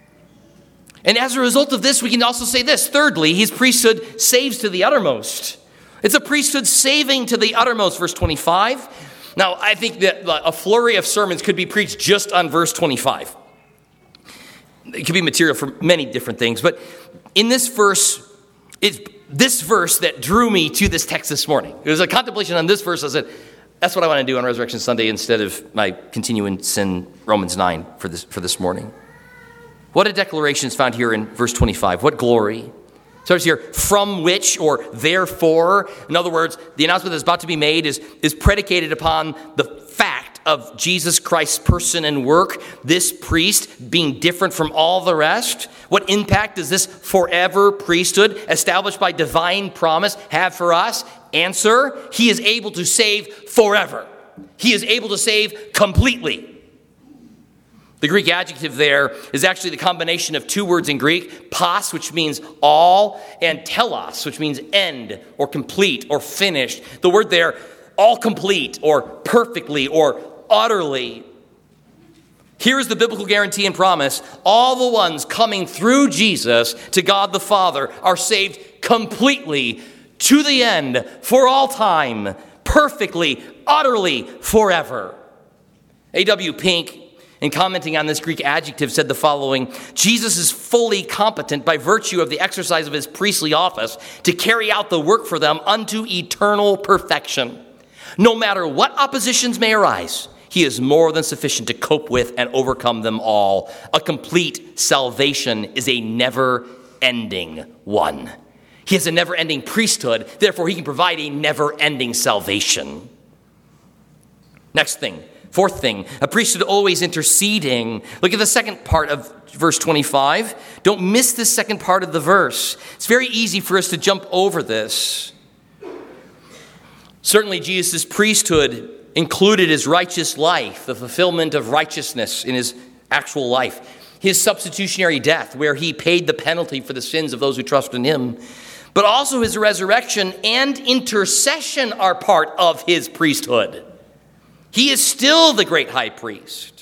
Speaker 1: And as a result of this, we can also say this. Thirdly, his priesthood saves to the uttermost. It's a priesthood saving to the uttermost, verse twenty-five. Now, I think that a flurry of sermons could be preached just on verse twenty-five. It could be material for many different things, but in this verse, it's this verse that drew me to this text this morning. It was a contemplation on this verse. I said, that's what I want to do on Resurrection Sunday instead of my continuance in Romans nine for this, for this morning. What a declaration is found here in verse twenty-five. What glory. So it's here, from which or therefore. In other words, the announcement that's about to be made is, is predicated upon the fact of Jesus Christ's person and work. This priest being different from all the rest. What impact does this forever priesthood established by divine promise have for us? Answer, he is able to save forever. He is able to save completely. The Greek adjective there is actually the combination of two words in Greek, pas, which means all, and telos, which means end or complete or finished. The word there, all complete or perfectly or utterly. Here is the biblical guarantee and promise. All the ones coming through Jesus to God the Father are saved completely to the end, for all time, perfectly, utterly, forever. A W Pink, in commenting on this Greek adjective, said the following: Jesus is fully competent by virtue of the exercise of his priestly office to carry out the work for them unto eternal perfection. No matter what oppositions may arise, he is more than sufficient to cope with and overcome them all. A complete salvation is a never-ending one. He has a never-ending priesthood, therefore he can provide a never-ending salvation. Next thing, fourth thing, a priesthood always interceding. Look at the second part of verse twenty-five. Don't miss this second part of the verse. It's very easy for us to jump over this. Certainly Jesus' priesthood included his righteous life, the fulfillment of righteousness in his actual life. his substitutionary death, where he paid the penalty for the sins of those who trust in him, but also his resurrection and intercession are part of his priesthood. He is still the great high priest.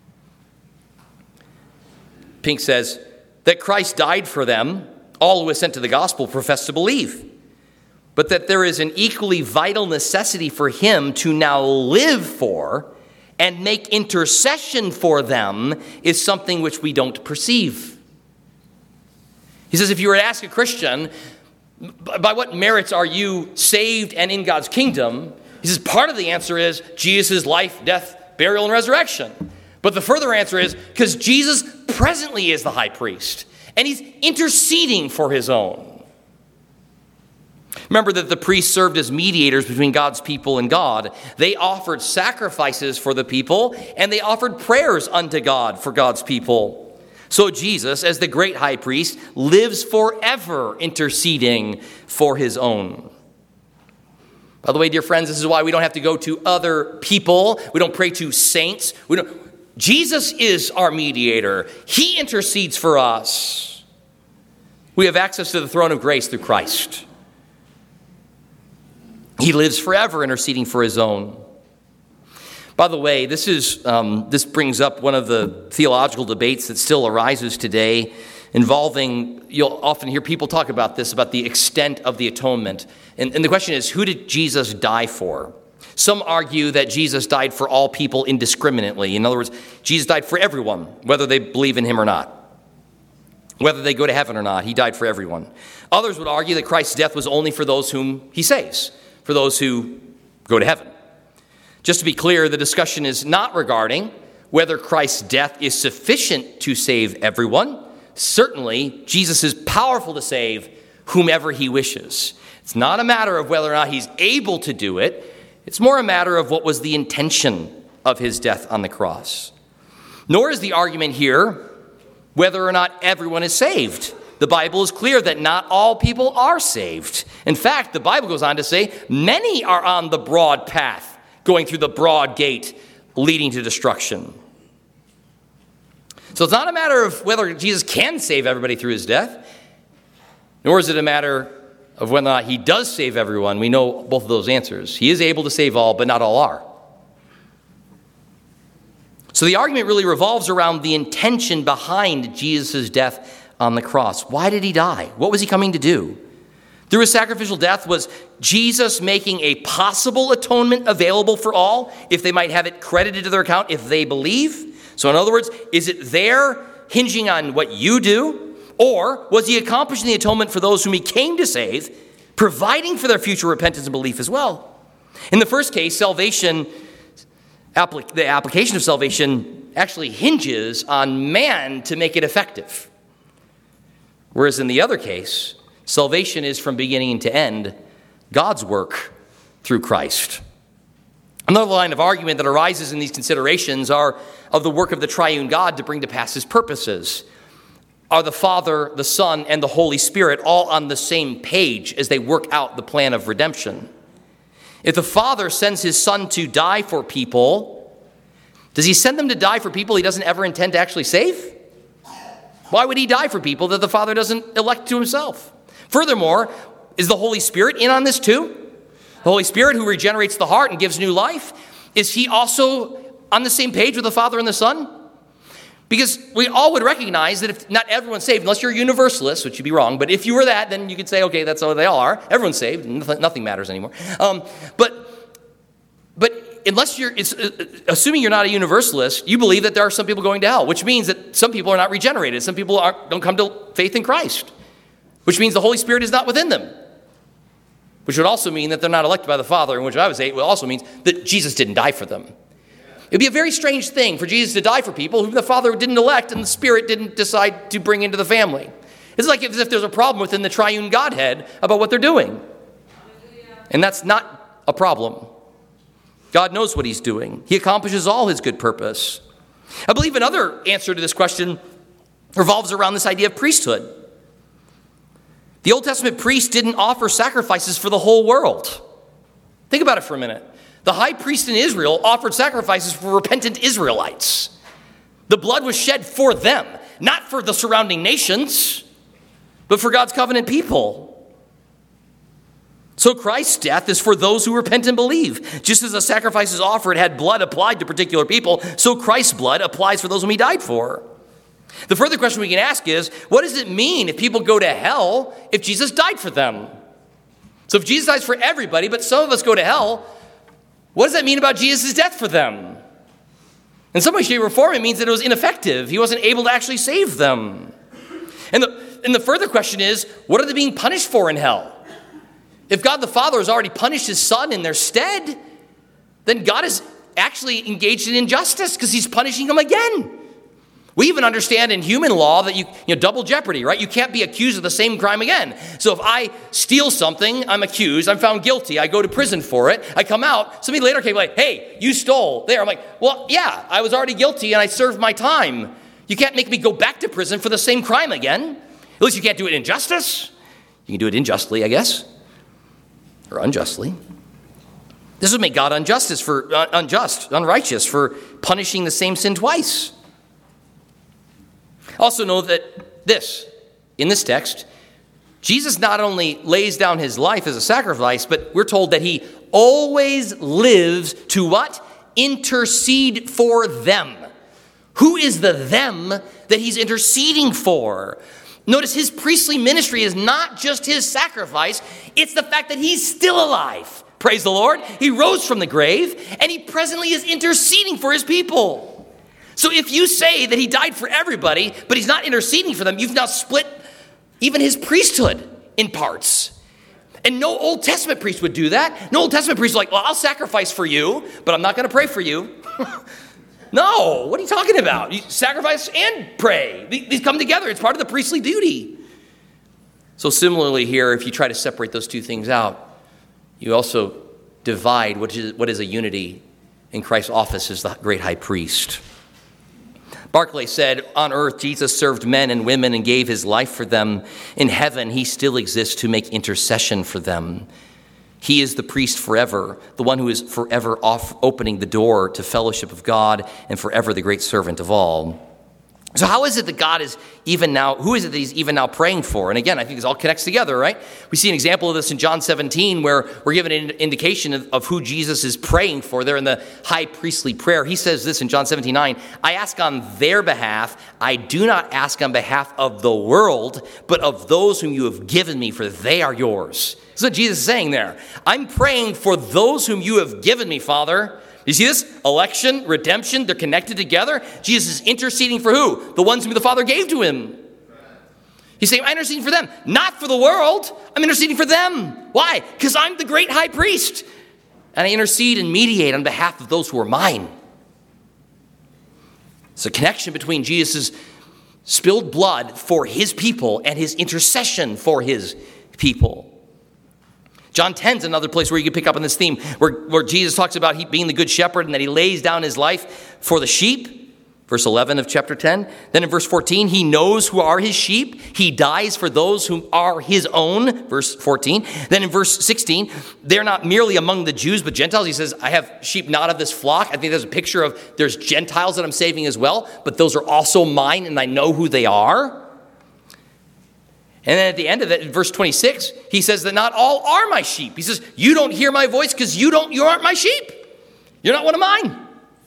Speaker 1: Pink says that Christ died for them, all who assent to the gospel profess to believe, but that there is an equally vital necessity for him to now live for and make intercession for them is something which we don't perceive. He says, if you were to ask a Christian, by what merits are you saved and in God's kingdom? He says, part of the answer is Jesus' life, death, burial, and resurrection. But the further answer is because Jesus presently is the high priest, and he's interceding for his own. Remember that the priests served as mediators between God's people and God. They offered sacrifices for the people, and they offered prayers unto God for God's people. So Jesus, as the great high priest, lives forever interceding for his own. By the way, dear friends, this is why we don't have to go to other people. We don't pray to saints. We don't. Jesus is our mediator. He intercedes for us. We have access to the throne of grace through Christ. He lives forever interceding for his own. By the way, this is um, this brings up one of the theological debates that still arises today involving, you'll often hear people talk about this, about the extent of the atonement. And, and the question is, who did Jesus die for? Some argue that Jesus died for all people indiscriminately. In other words, Jesus died for everyone, whether they believe in him or not. Whether they go to heaven or not, he died for everyone. Others would argue that Christ's death was only for those whom he saves, for those who go to heaven. Just to be clear, the discussion is not regarding whether Christ's death is sufficient to save everyone. Certainly, Jesus is powerful to save whomever he wishes. It's not a matter of whether or not he's able to do it. It's more a matter of what was the intention of his death on the cross. Nor is the argument here whether or not everyone is saved. The Bible is clear that not all people are saved. In fact, the Bible goes on to say many are on the broad path, going through the broad gate leading to destruction. So it's not a matter of whether Jesus can save everybody through his death, nor is it a matter of whether or not he does save everyone. We know both of those answers. He is able to save all, but not all are. So the argument really revolves around the intention behind Jesus' death on the cross. Why did he die? What was he coming to do? Through his sacrificial death, was Jesus making a possible atonement available for all, if they might have it credited to their account if they believe? So in other words, is it there hinging on what you do? Or was he accomplishing the atonement for those whom he came to save, providing for their future repentance and belief as well? In the first case, salvation, the application of salvation actually hinges on man to make it effective. Whereas in the other case, salvation is from beginning to end God's work through Christ. Another line of argument that arises in these considerations are of the work of the triune God to bring to pass his purposes. Are the Father, the Son, and the Holy Spirit all on the same page as they work out the plan of redemption? If the Father sends his Son to die for people, does he send them to die for people he doesn't ever intend to actually save? Why would he die for people that the Father doesn't elect to himself? Furthermore, is the Holy Spirit in on this too? The Holy Spirit who regenerates the heart and gives new life, is he also on the same page with the Father and the Son? Because we all would recognize that if not everyone's saved, unless you're a universalist, which you'd be wrong, but if you were that, then you could say, okay, that's how they all are. Everyone's saved, nothing, nothing matters anymore. Um, but, but unless you're, it's, uh, assuming you're not a universalist, you believe that there are some people going to hell, which means that some people are not regenerated. Some people aren't, don't come to faith in Christ, which means the Holy Spirit is not within them, which would also mean that they're not elected by the Father, and which I would say also means that Jesus didn't die for them. It would be a very strange thing for Jesus to die for people whom the Father didn't elect and the Spirit didn't decide to bring into the family. It's like as if there's a problem within the triune Godhead about what they're doing. And that's not a problem. God knows what he's doing. He accomplishes all his good purpose. I believe another answer to this question revolves around this idea of priesthood. The Old Testament priests didn't offer sacrifices for the whole world. Think about it for a minute. The high priest in Israel offered sacrifices for repentant Israelites. The blood was shed for them. not for the surrounding nations, but for God's covenant people. So Christ's death is for those who repent and believe. Just as the sacrifices offered had blood applied to particular people, so Christ's blood applies for those whom he died for. The further question we can ask is, what does it mean if people go to hell if Jesus died for them? So if Jesus dies for everybody, but some of us go to hell, what does that mean about Jesus' death for them? In some way, shape, or form, it means that it was ineffective. He wasn't able to actually save them. And the, and the further question is, what are they being punished for in hell? If God the Father has already punished his Son in their stead, then God is actually engaged in injustice because he's punishing them again. We even understand in human law that you, you know, double jeopardy, right? You can't be accused of the same crime again. So if I steal something, I'm accused, I'm found guilty, I go to prison for it, I come out, somebody later came like, hey, you stole there. I'm like, well, yeah, I was already guilty and I served my time. You can't make me go back to prison for the same crime again. At least you can't do it in justice. You can do it unjustly, I guess. Or unjustly. This would make God unjustice for uh, unjust, unrighteous for punishing the same sin twice. Also know that this, in this text, Jesus not only lays down his life as a sacrifice, but we're told that he always lives to what? Intercede for them. Who is the them that he's interceding for? Notice his priestly ministry is not just his sacrifice, it's the fact that he's still alive. Praise the Lord. He rose from the grave, and he presently is interceding for his people. So if you say that he died for everybody, but he's not interceding for them, you've now split even his priesthood in parts. And no Old Testament priest would do that. No Old Testament priest is like, well, I'll sacrifice for you, but I'm not going to pray for you. No, what are you talking about? You sacrifice and pray. These come together. It's part of the priestly duty. So similarly here, if you try to separate those two things out, you also divide what is, what is a unity in Christ's office as the great high priest. Barclay said, on earth, Jesus served men and women and gave his life for them. In heaven, he still exists to make intercession for them. He is the priest forever, the one who is forever off opening the door to fellowship of God and forever the great servant of all. So how is it that God is even now, who is it that he's even now praying for? And again, I think this all connects together, right? We see an example of this in John seventeen where we're given an indication of, of who Jesus is praying for there in the high priestly prayer. He says this in John seventeen nine, I ask on their behalf, I do not ask on behalf of the world, but of those whom you have given me, for they are yours. That's what Jesus is saying there. I'm praying for those whom you have given me, Father. You see this? Election, redemption, they're connected together. Jesus is interceding for who? The ones whom the Father gave to him. He's saying, I'm interceding for them, not for the world. I'm interceding for them. Why? Because I'm the great high priest. And I intercede and mediate on behalf of those who are mine. It's a connection between Jesus' spilled blood for his people and his intercession for his people. John ten is another place where you can pick up on this theme, where, where Jesus talks about he being the good shepherd and that he lays down his life for the sheep. Verse eleven of chapter ten. Then in verse fourteen, he knows who are his sheep. He dies for those who are his own. Verse fourteen. Then in verse sixteen, they're not merely among the Jews, but Gentiles. He says, I have sheep not of this flock. I think there's a picture of there's Gentiles that I'm saving as well, but those are also mine and I know who they are. And then at the end of it, in verse twenty-six, he says that not all are my sheep. He says, you don't hear my voice because you don't, you aren't my sheep. You're not one of mine.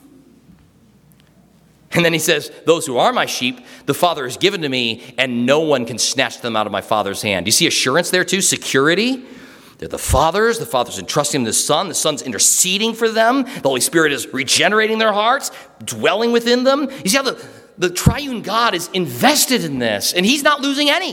Speaker 1: And then he says, those who are my sheep, the Father has given to me, and no one can snatch them out of my Father's hand. You see assurance there too, security. They're the Father's. The Father's entrusting them to the Son. The Son's interceding for them. The Holy Spirit is regenerating their hearts, dwelling within them. You see how the, the triune God is invested in this, and he's not losing any.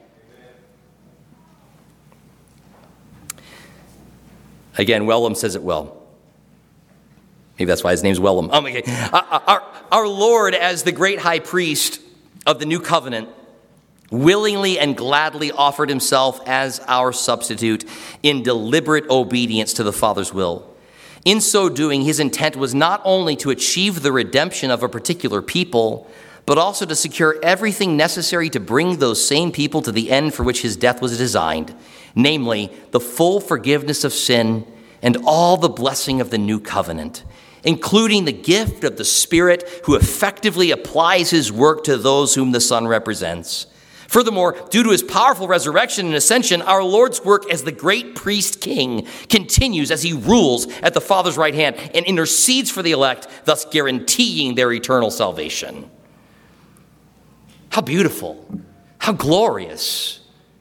Speaker 1: Again, Wellum says it well. Maybe that's why his name's Wellum. Oh, okay. Our, our, our Lord, as the great high priest of the new covenant, willingly and gladly offered himself as our substitute in deliberate obedience to the Father's will. In so doing, his intent was not only to achieve the redemption of a particular people, but also to secure everything necessary to bring those same people to the end for which his death was designed, namely, the full forgiveness of sin and all the blessing of the new covenant. including the gift of the Spirit who effectively applies his work to those whom the Son represents. Furthermore, due to his powerful resurrection and ascension, our Lord's work as the great priest king continues as he rules at the Father's right hand and intercedes for the elect, thus guaranteeing their eternal salvation. How beautiful, how glorious.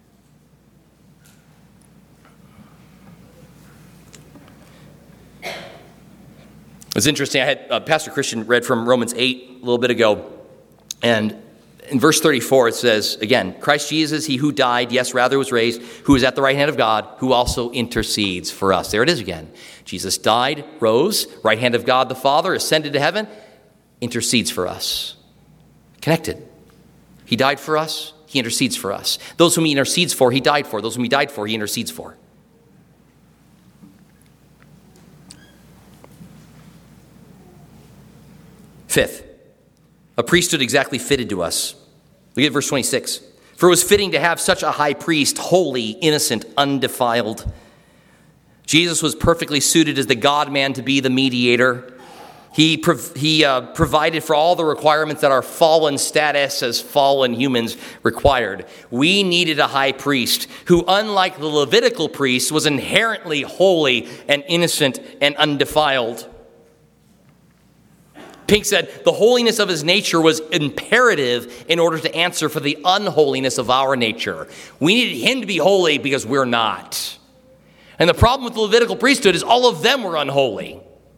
Speaker 1: It's interesting. I had uh, Pastor Christian read from Romans eight a little bit ago, and in verse thirty-four, it says, again, Christ Jesus, he who died, yes, rather was raised, who is at the right hand of God, who also intercedes for us. There it is again. Jesus died, rose, right hand of God the Father, ascended to heaven, intercedes for us. Connected. He died for us, he intercedes for us. Those whom he intercedes for, he died for. Those whom he died for, he intercedes for. Fifth, a priesthood exactly fitted to us. Look at verse twenty-six. For it was fitting to have such a high priest, holy, innocent, undefiled. Jesus was perfectly suited as the God-man to be the mediator. He, prov- he uh, provided for all the requirements that our fallen status as fallen humans required. We needed a high priest who, unlike the Levitical priest, was inherently holy and innocent and undefiled. Pink said the holiness of his nature was imperative in order to answer for the unholiness of our nature. We needed him to be holy because we're not. And the problem with the Levitical priesthood is all of them were unholy.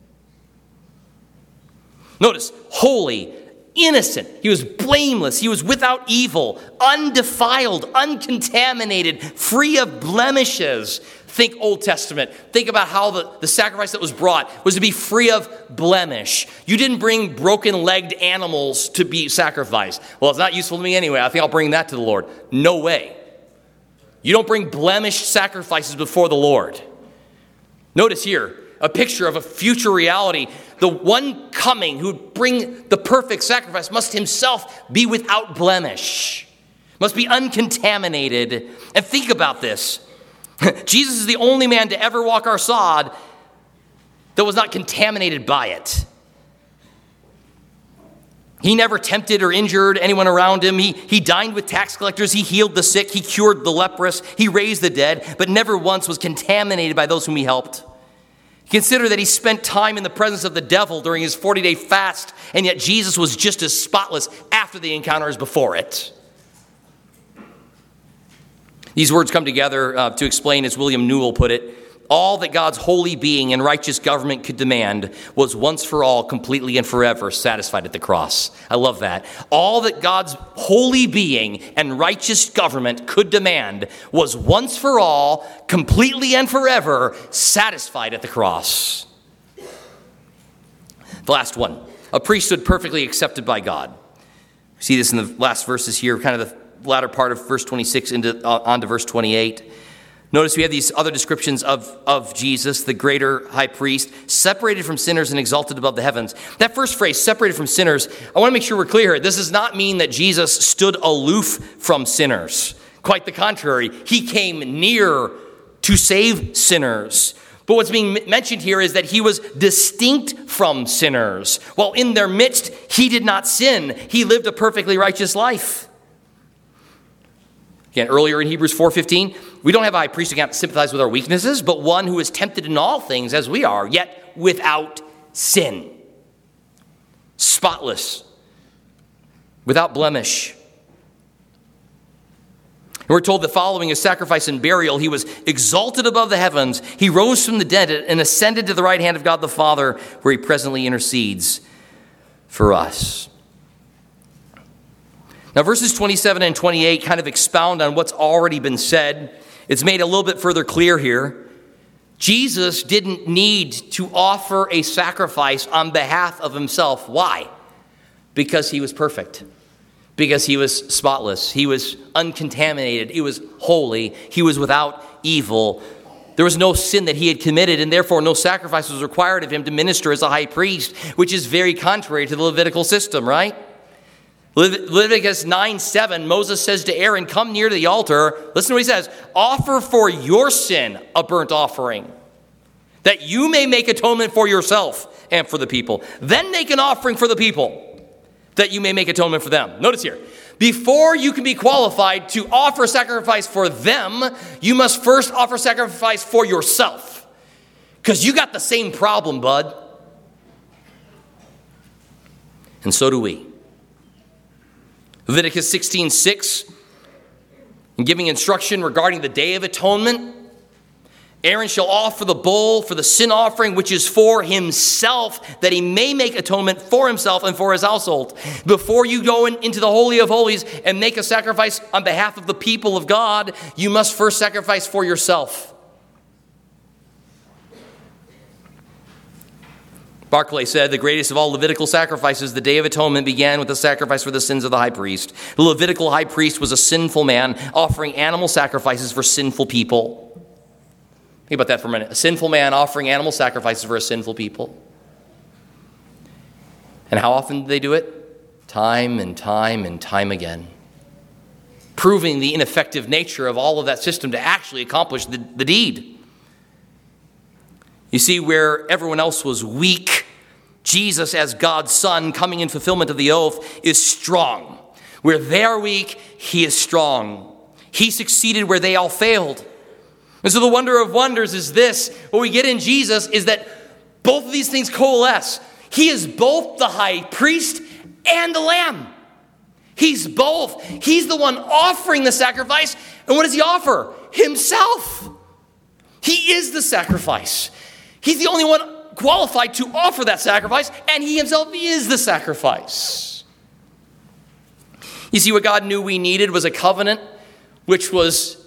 Speaker 1: Notice, holy, innocent. He was blameless. He was without evil, undefiled, uncontaminated, free of blemishes. Think Old Testament. Think about how the, the sacrifice that was brought was to be free of blemish. You didn't bring broken-legged animals to be sacrificed. Well, it's not useful to me anyway. I think I'll bring that to the Lord. No way. You don't bring blemished sacrifices before the Lord. Notice here, a picture of a future reality. The one coming who would bring the perfect sacrifice must himself be without blemish, must be uncontaminated. And think about this. Jesus is the only man to ever walk our sod that was not contaminated by it. He never tempted or injured anyone around him. He, he dined with tax collectors. He healed the sick. He cured the leprous. He raised the dead, but never once was contaminated by those whom he helped. Consider that he spent time in the presence of the devil during his forty-day fast, and yet Jesus was just as spotless after the encounter as before it. These words come together uh, to explain, as William Newell put it, all that God's holy being and righteous government could demand was once for all, completely and forever satisfied at the cross. I love that. All that God's holy being and righteous government could demand was once for all, completely and forever satisfied at the cross. The last one, a priesthood perfectly accepted by God. We see this in the last verses here, kind of the latter part of verse twenty-six into uh, on to verse twenty-eight. Notice we have these other descriptions of, of Jesus, the greater high priest, separated from sinners and exalted above the heavens. That first phrase, separated from sinners, I want to make sure we're clear here. This does not mean that Jesus stood aloof from sinners. Quite the contrary. He came near to save sinners. But what's being mentioned here is that he was distinct from sinners. While in their midst, he did not sin. He lived a perfectly righteous life. Again, earlier in Hebrews four fifteen, we don't have a high priest who can't sympathize with our weaknesses, but one who is tempted in all things as we are, yet without sin. Spotless. Without blemish. And we're told that following his sacrifice and burial, he was exalted above the heavens. He rose from the dead and ascended to the right hand of God the Father, where he presently intercedes for us. Now, verses twenty-seven and twenty-eight kind of expound on what's already been said. It's made a little bit further clear here. Jesus didn't need to offer a sacrifice on behalf of himself. Why? Because he was perfect. Because he was spotless. He was uncontaminated. He was holy. He was without evil. There was no sin that he had committed, and therefore no sacrifice was required of him to minister as a high priest, which is very contrary to the Levitical system, right? Leviticus nine seven, Moses says to Aaron, come near to the altar. Listen to what he says. Offer for your sin a burnt offering, that you may make atonement for yourself, and for the people. Then make an offering for the people, that you may make atonement for them. Notice here, before you can be qualified to offer sacrifice for them, you must first offer sacrifice for yourself. Because you got the same problem, bud. And so do we. Leviticus sixteen six, in giving instruction regarding the Day of Atonement, Aaron shall offer the bull for the sin offering, which is for himself, that he may make atonement for himself and for his household. Before you go in, into the Holy of Holies and make a sacrifice on behalf of the people of God, you must first sacrifice for yourself. Barclay said, the greatest of all Levitical sacrifices, the Day of Atonement, began with the sacrifice for the sins of the high priest. The Levitical high priest was a sinful man offering animal sacrifices for sinful people. Think about that for a minute. A sinful man offering animal sacrifices for a sinful people. And how often did they do it? Time and time and time again. Proving the ineffective nature of all of that system to actually accomplish the, the deed. You see, where everyone else was weak, Jesus, as God's Son, coming in fulfillment of the oath, is strong. Where they are weak, he is strong. He succeeded where they all failed. And so the wonder of wonders is this. What we get in Jesus is that both of these things coalesce. He is both the high priest and the lamb. He's both. He's the one offering the sacrifice. And what does he offer? Himself. He is the sacrifice. He's the only one qualified to offer that sacrifice, and he himself is the sacrifice. You see, what God knew we needed was a covenant which was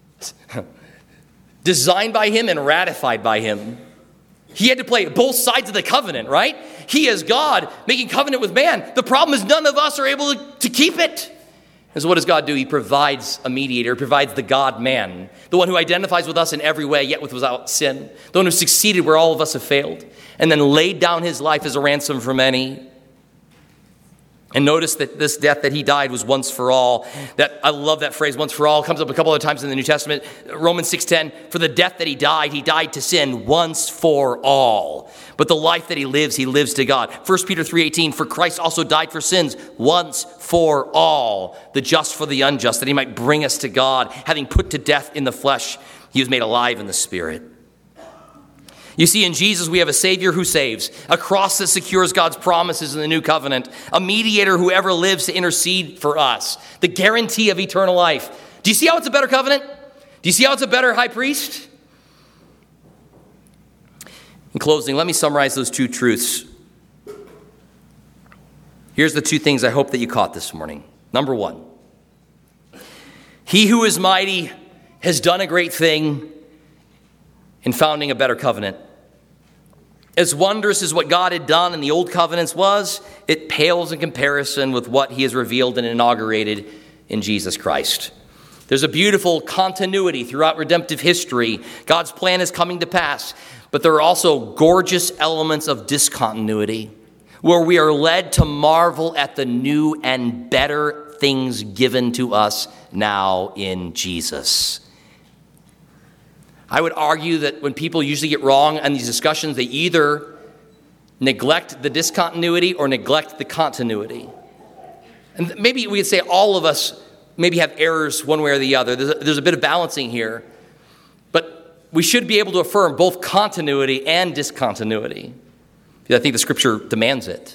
Speaker 1: designed by him and ratified by him. He had to play both sides of the covenant, right? He is God making covenant with man. The problem is none of us are able to, to keep it. And so what does God do? He provides a mediator, provides the God-man, the one who identifies with us in every way, yet without sin, the one who succeeded where all of us have failed, and then laid down his life as a ransom for many. And notice that this death that he died was once for all. That I love that phrase, once for all. It comes up a couple of times in the New Testament. Romans six ten, for the death that he died, he died to sin once for all. But the life that he lives, he lives to God. First Peter three eighteen, for Christ also died for sins once for all, the just for the unjust, that he might bring us to God. Having put to death in the flesh, he was made alive in the spirit. You see, in Jesus, we have a Savior who saves, a cross that secures God's promises in the new covenant, a mediator who ever lives to intercede for us, the guarantee of eternal life. Do you see how it's a better covenant? Do you see how it's a better high priest? In closing, let me summarize those two truths. Here's the two things I hope that you caught this morning. Number one, he who is mighty has done a great thing in founding a better covenant. As wondrous as what God had done in the old covenants was, it pales in comparison with what he has revealed and inaugurated in Jesus Christ. There's a beautiful continuity throughout redemptive history. God's plan is coming to pass, but there are also gorgeous elements of discontinuity where we are led to marvel at the new and better things given to us now in Jesus. I would argue that when people usually get wrong on these discussions, they either neglect the discontinuity or neglect the continuity. And maybe we could say all of us maybe have errors one way or the other. There's a, there's a bit of balancing here. But we should be able to affirm both continuity and discontinuity. I think the scripture demands it.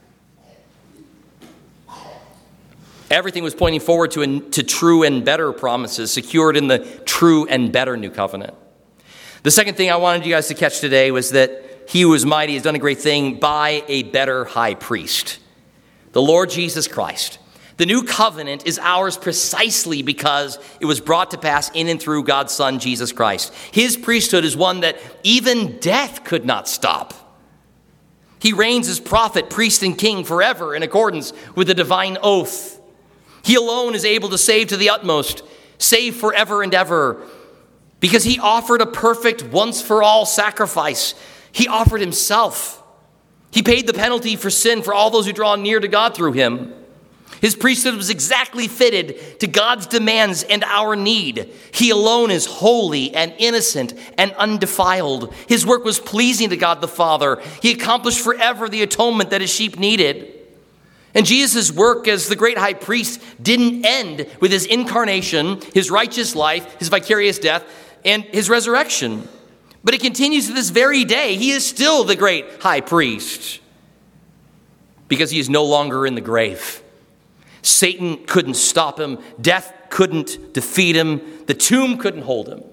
Speaker 1: Everything was pointing forward to, to true and better promises secured in the true and better new covenant. The second thing I wanted you guys to catch today was that he who is mighty has done a great thing by a better high priest, the Lord Jesus Christ. The new covenant is ours precisely because it was brought to pass in and through God's Son, Jesus Christ. His priesthood is one that even death could not stop. He reigns as prophet, priest, and king forever in accordance with the divine oath. He alone is able to save to the utmost, save forever and ever, because he offered a perfect once-for-all sacrifice. He offered himself. He paid the penalty for sin for all those who draw near to God through him. His priesthood was exactly fitted to God's demands and our need. He alone is holy and innocent and undefiled. His work was pleasing to God the Father. He accomplished forever the atonement that his sheep needed. And Jesus' work as the great high priest didn't end with his incarnation, his righteous life, his vicarious death, and his resurrection. But it continues to this very day. He is still the great high priest because he is no longer in the grave. Satan couldn't stop him. Death couldn't defeat him. The tomb couldn't hold him.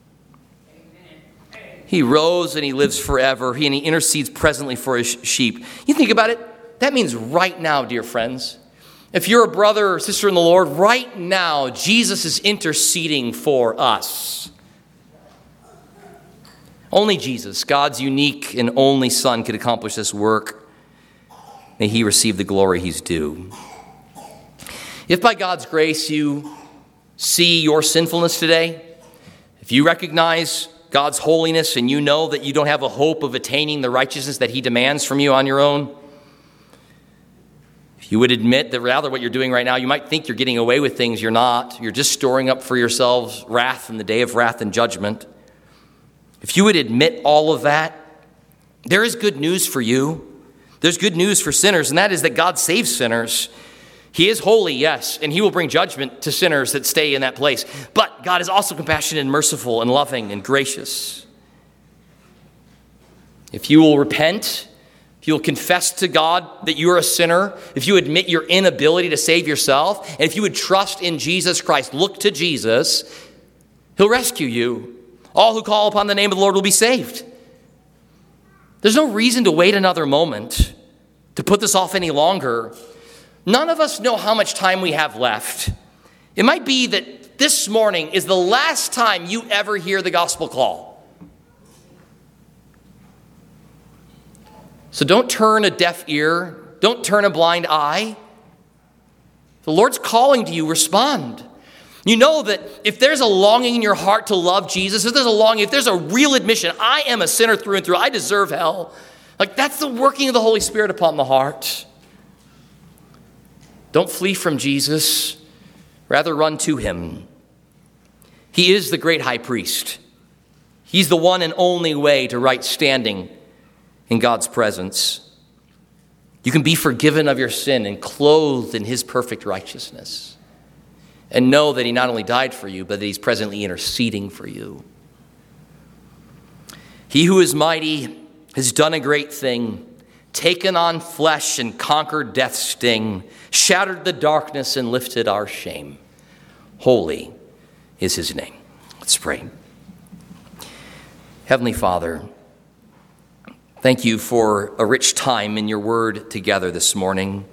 Speaker 1: He rose and he lives forever. He and he intercedes presently for his sheep. You think about it. That means right now, dear friends, if you're a brother or sister in the Lord, right now, Jesus is interceding for us. Only Jesus, God's unique and only Son, could accomplish this work. May he receive the glory he's due. If by God's grace you see your sinfulness today, if you recognize God's holiness and you know that you don't have a hope of attaining the righteousness that he demands from you on your own, you would admit that rather what you're doing right now, you might think you're getting away with things. You're not. You're just storing up for yourselves wrath in the day of wrath and judgment. If you would admit all of that, there is good news for you. There's good news for sinners, and that is that God saves sinners. He is holy, yes, and he will bring judgment to sinners that stay in that place. But God is also compassionate and merciful and loving and gracious. If you will repent, if you'll confess to God that you're a sinner, if you admit your inability to save yourself, and if you would trust in Jesus Christ, look to Jesus, he'll rescue you. All who call upon the name of the Lord will be saved. There's no reason to wait another moment, to put this off any longer. None of us know how much time we have left. It might be that this morning is the last time you ever hear the gospel call. So don't turn a deaf ear. Don't turn a blind eye. The Lord's calling to you. Respond. You know that if there's a longing in your heart to love Jesus, if there's a longing, if there's a real admission, I am a sinner through and through, I deserve hell. Like that's the working of the Holy Spirit upon the heart. Don't flee from Jesus. Rather run to him. He is the great high priest. He's the one and only way to right standing in God's presence. You can be forgiven of your sin and clothed in his perfect righteousness. And know that he not only died for you, but that he's presently interceding for you. He who is mighty has done a great thing, taken on flesh and conquered death's sting, shattered the darkness and lifted our shame. Holy is his name. Let's pray. Heavenly Father, thank you for a rich time in your word together this morning.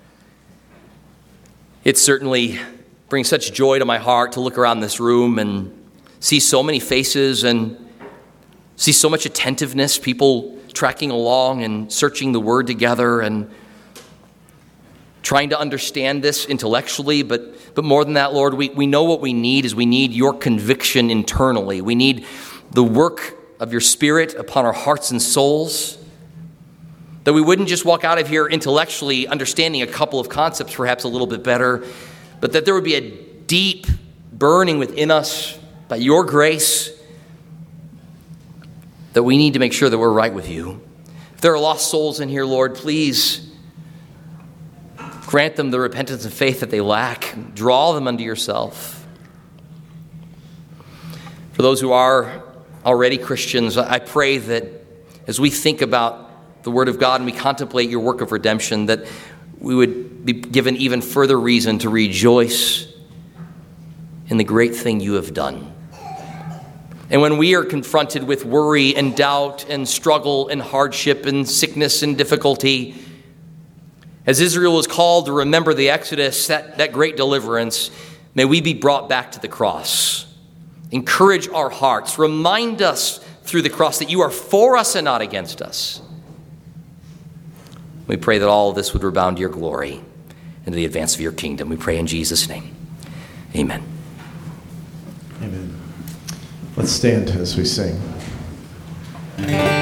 Speaker 1: It certainly brings such joy to my heart to look around this room and see so many faces and see so much attentiveness, people tracking along and searching the word together and trying to understand this intellectually. But, but more than that, Lord, we, we know what we need is we need your conviction internally. We need the work of your Spirit upon our hearts and souls, that we wouldn't just walk out of here intellectually understanding a couple of concepts perhaps a little bit better, but that there would be a deep burning within us by your grace that we need to make sure that we're right with you. If there are lost souls in here, Lord, please grant them the repentance and faith that they lack. Draw them unto yourself. For those who are already Christians, I pray that as we think about the Word of God and we contemplate your work of redemption, that we would be given even further reason to rejoice in the great thing you have done. And when we are confronted with worry and doubt and struggle and hardship and sickness and difficulty, as Israel was called to remember the Exodus, that, that great deliverance, may we be brought back to the cross. Encourage our hearts. Remind us through the cross that you are for us and not against us. We pray that all of this would rebound to your glory and to the advance of your kingdom. We pray in Jesus' name. Amen.
Speaker 2: Amen. Let's stand as we sing.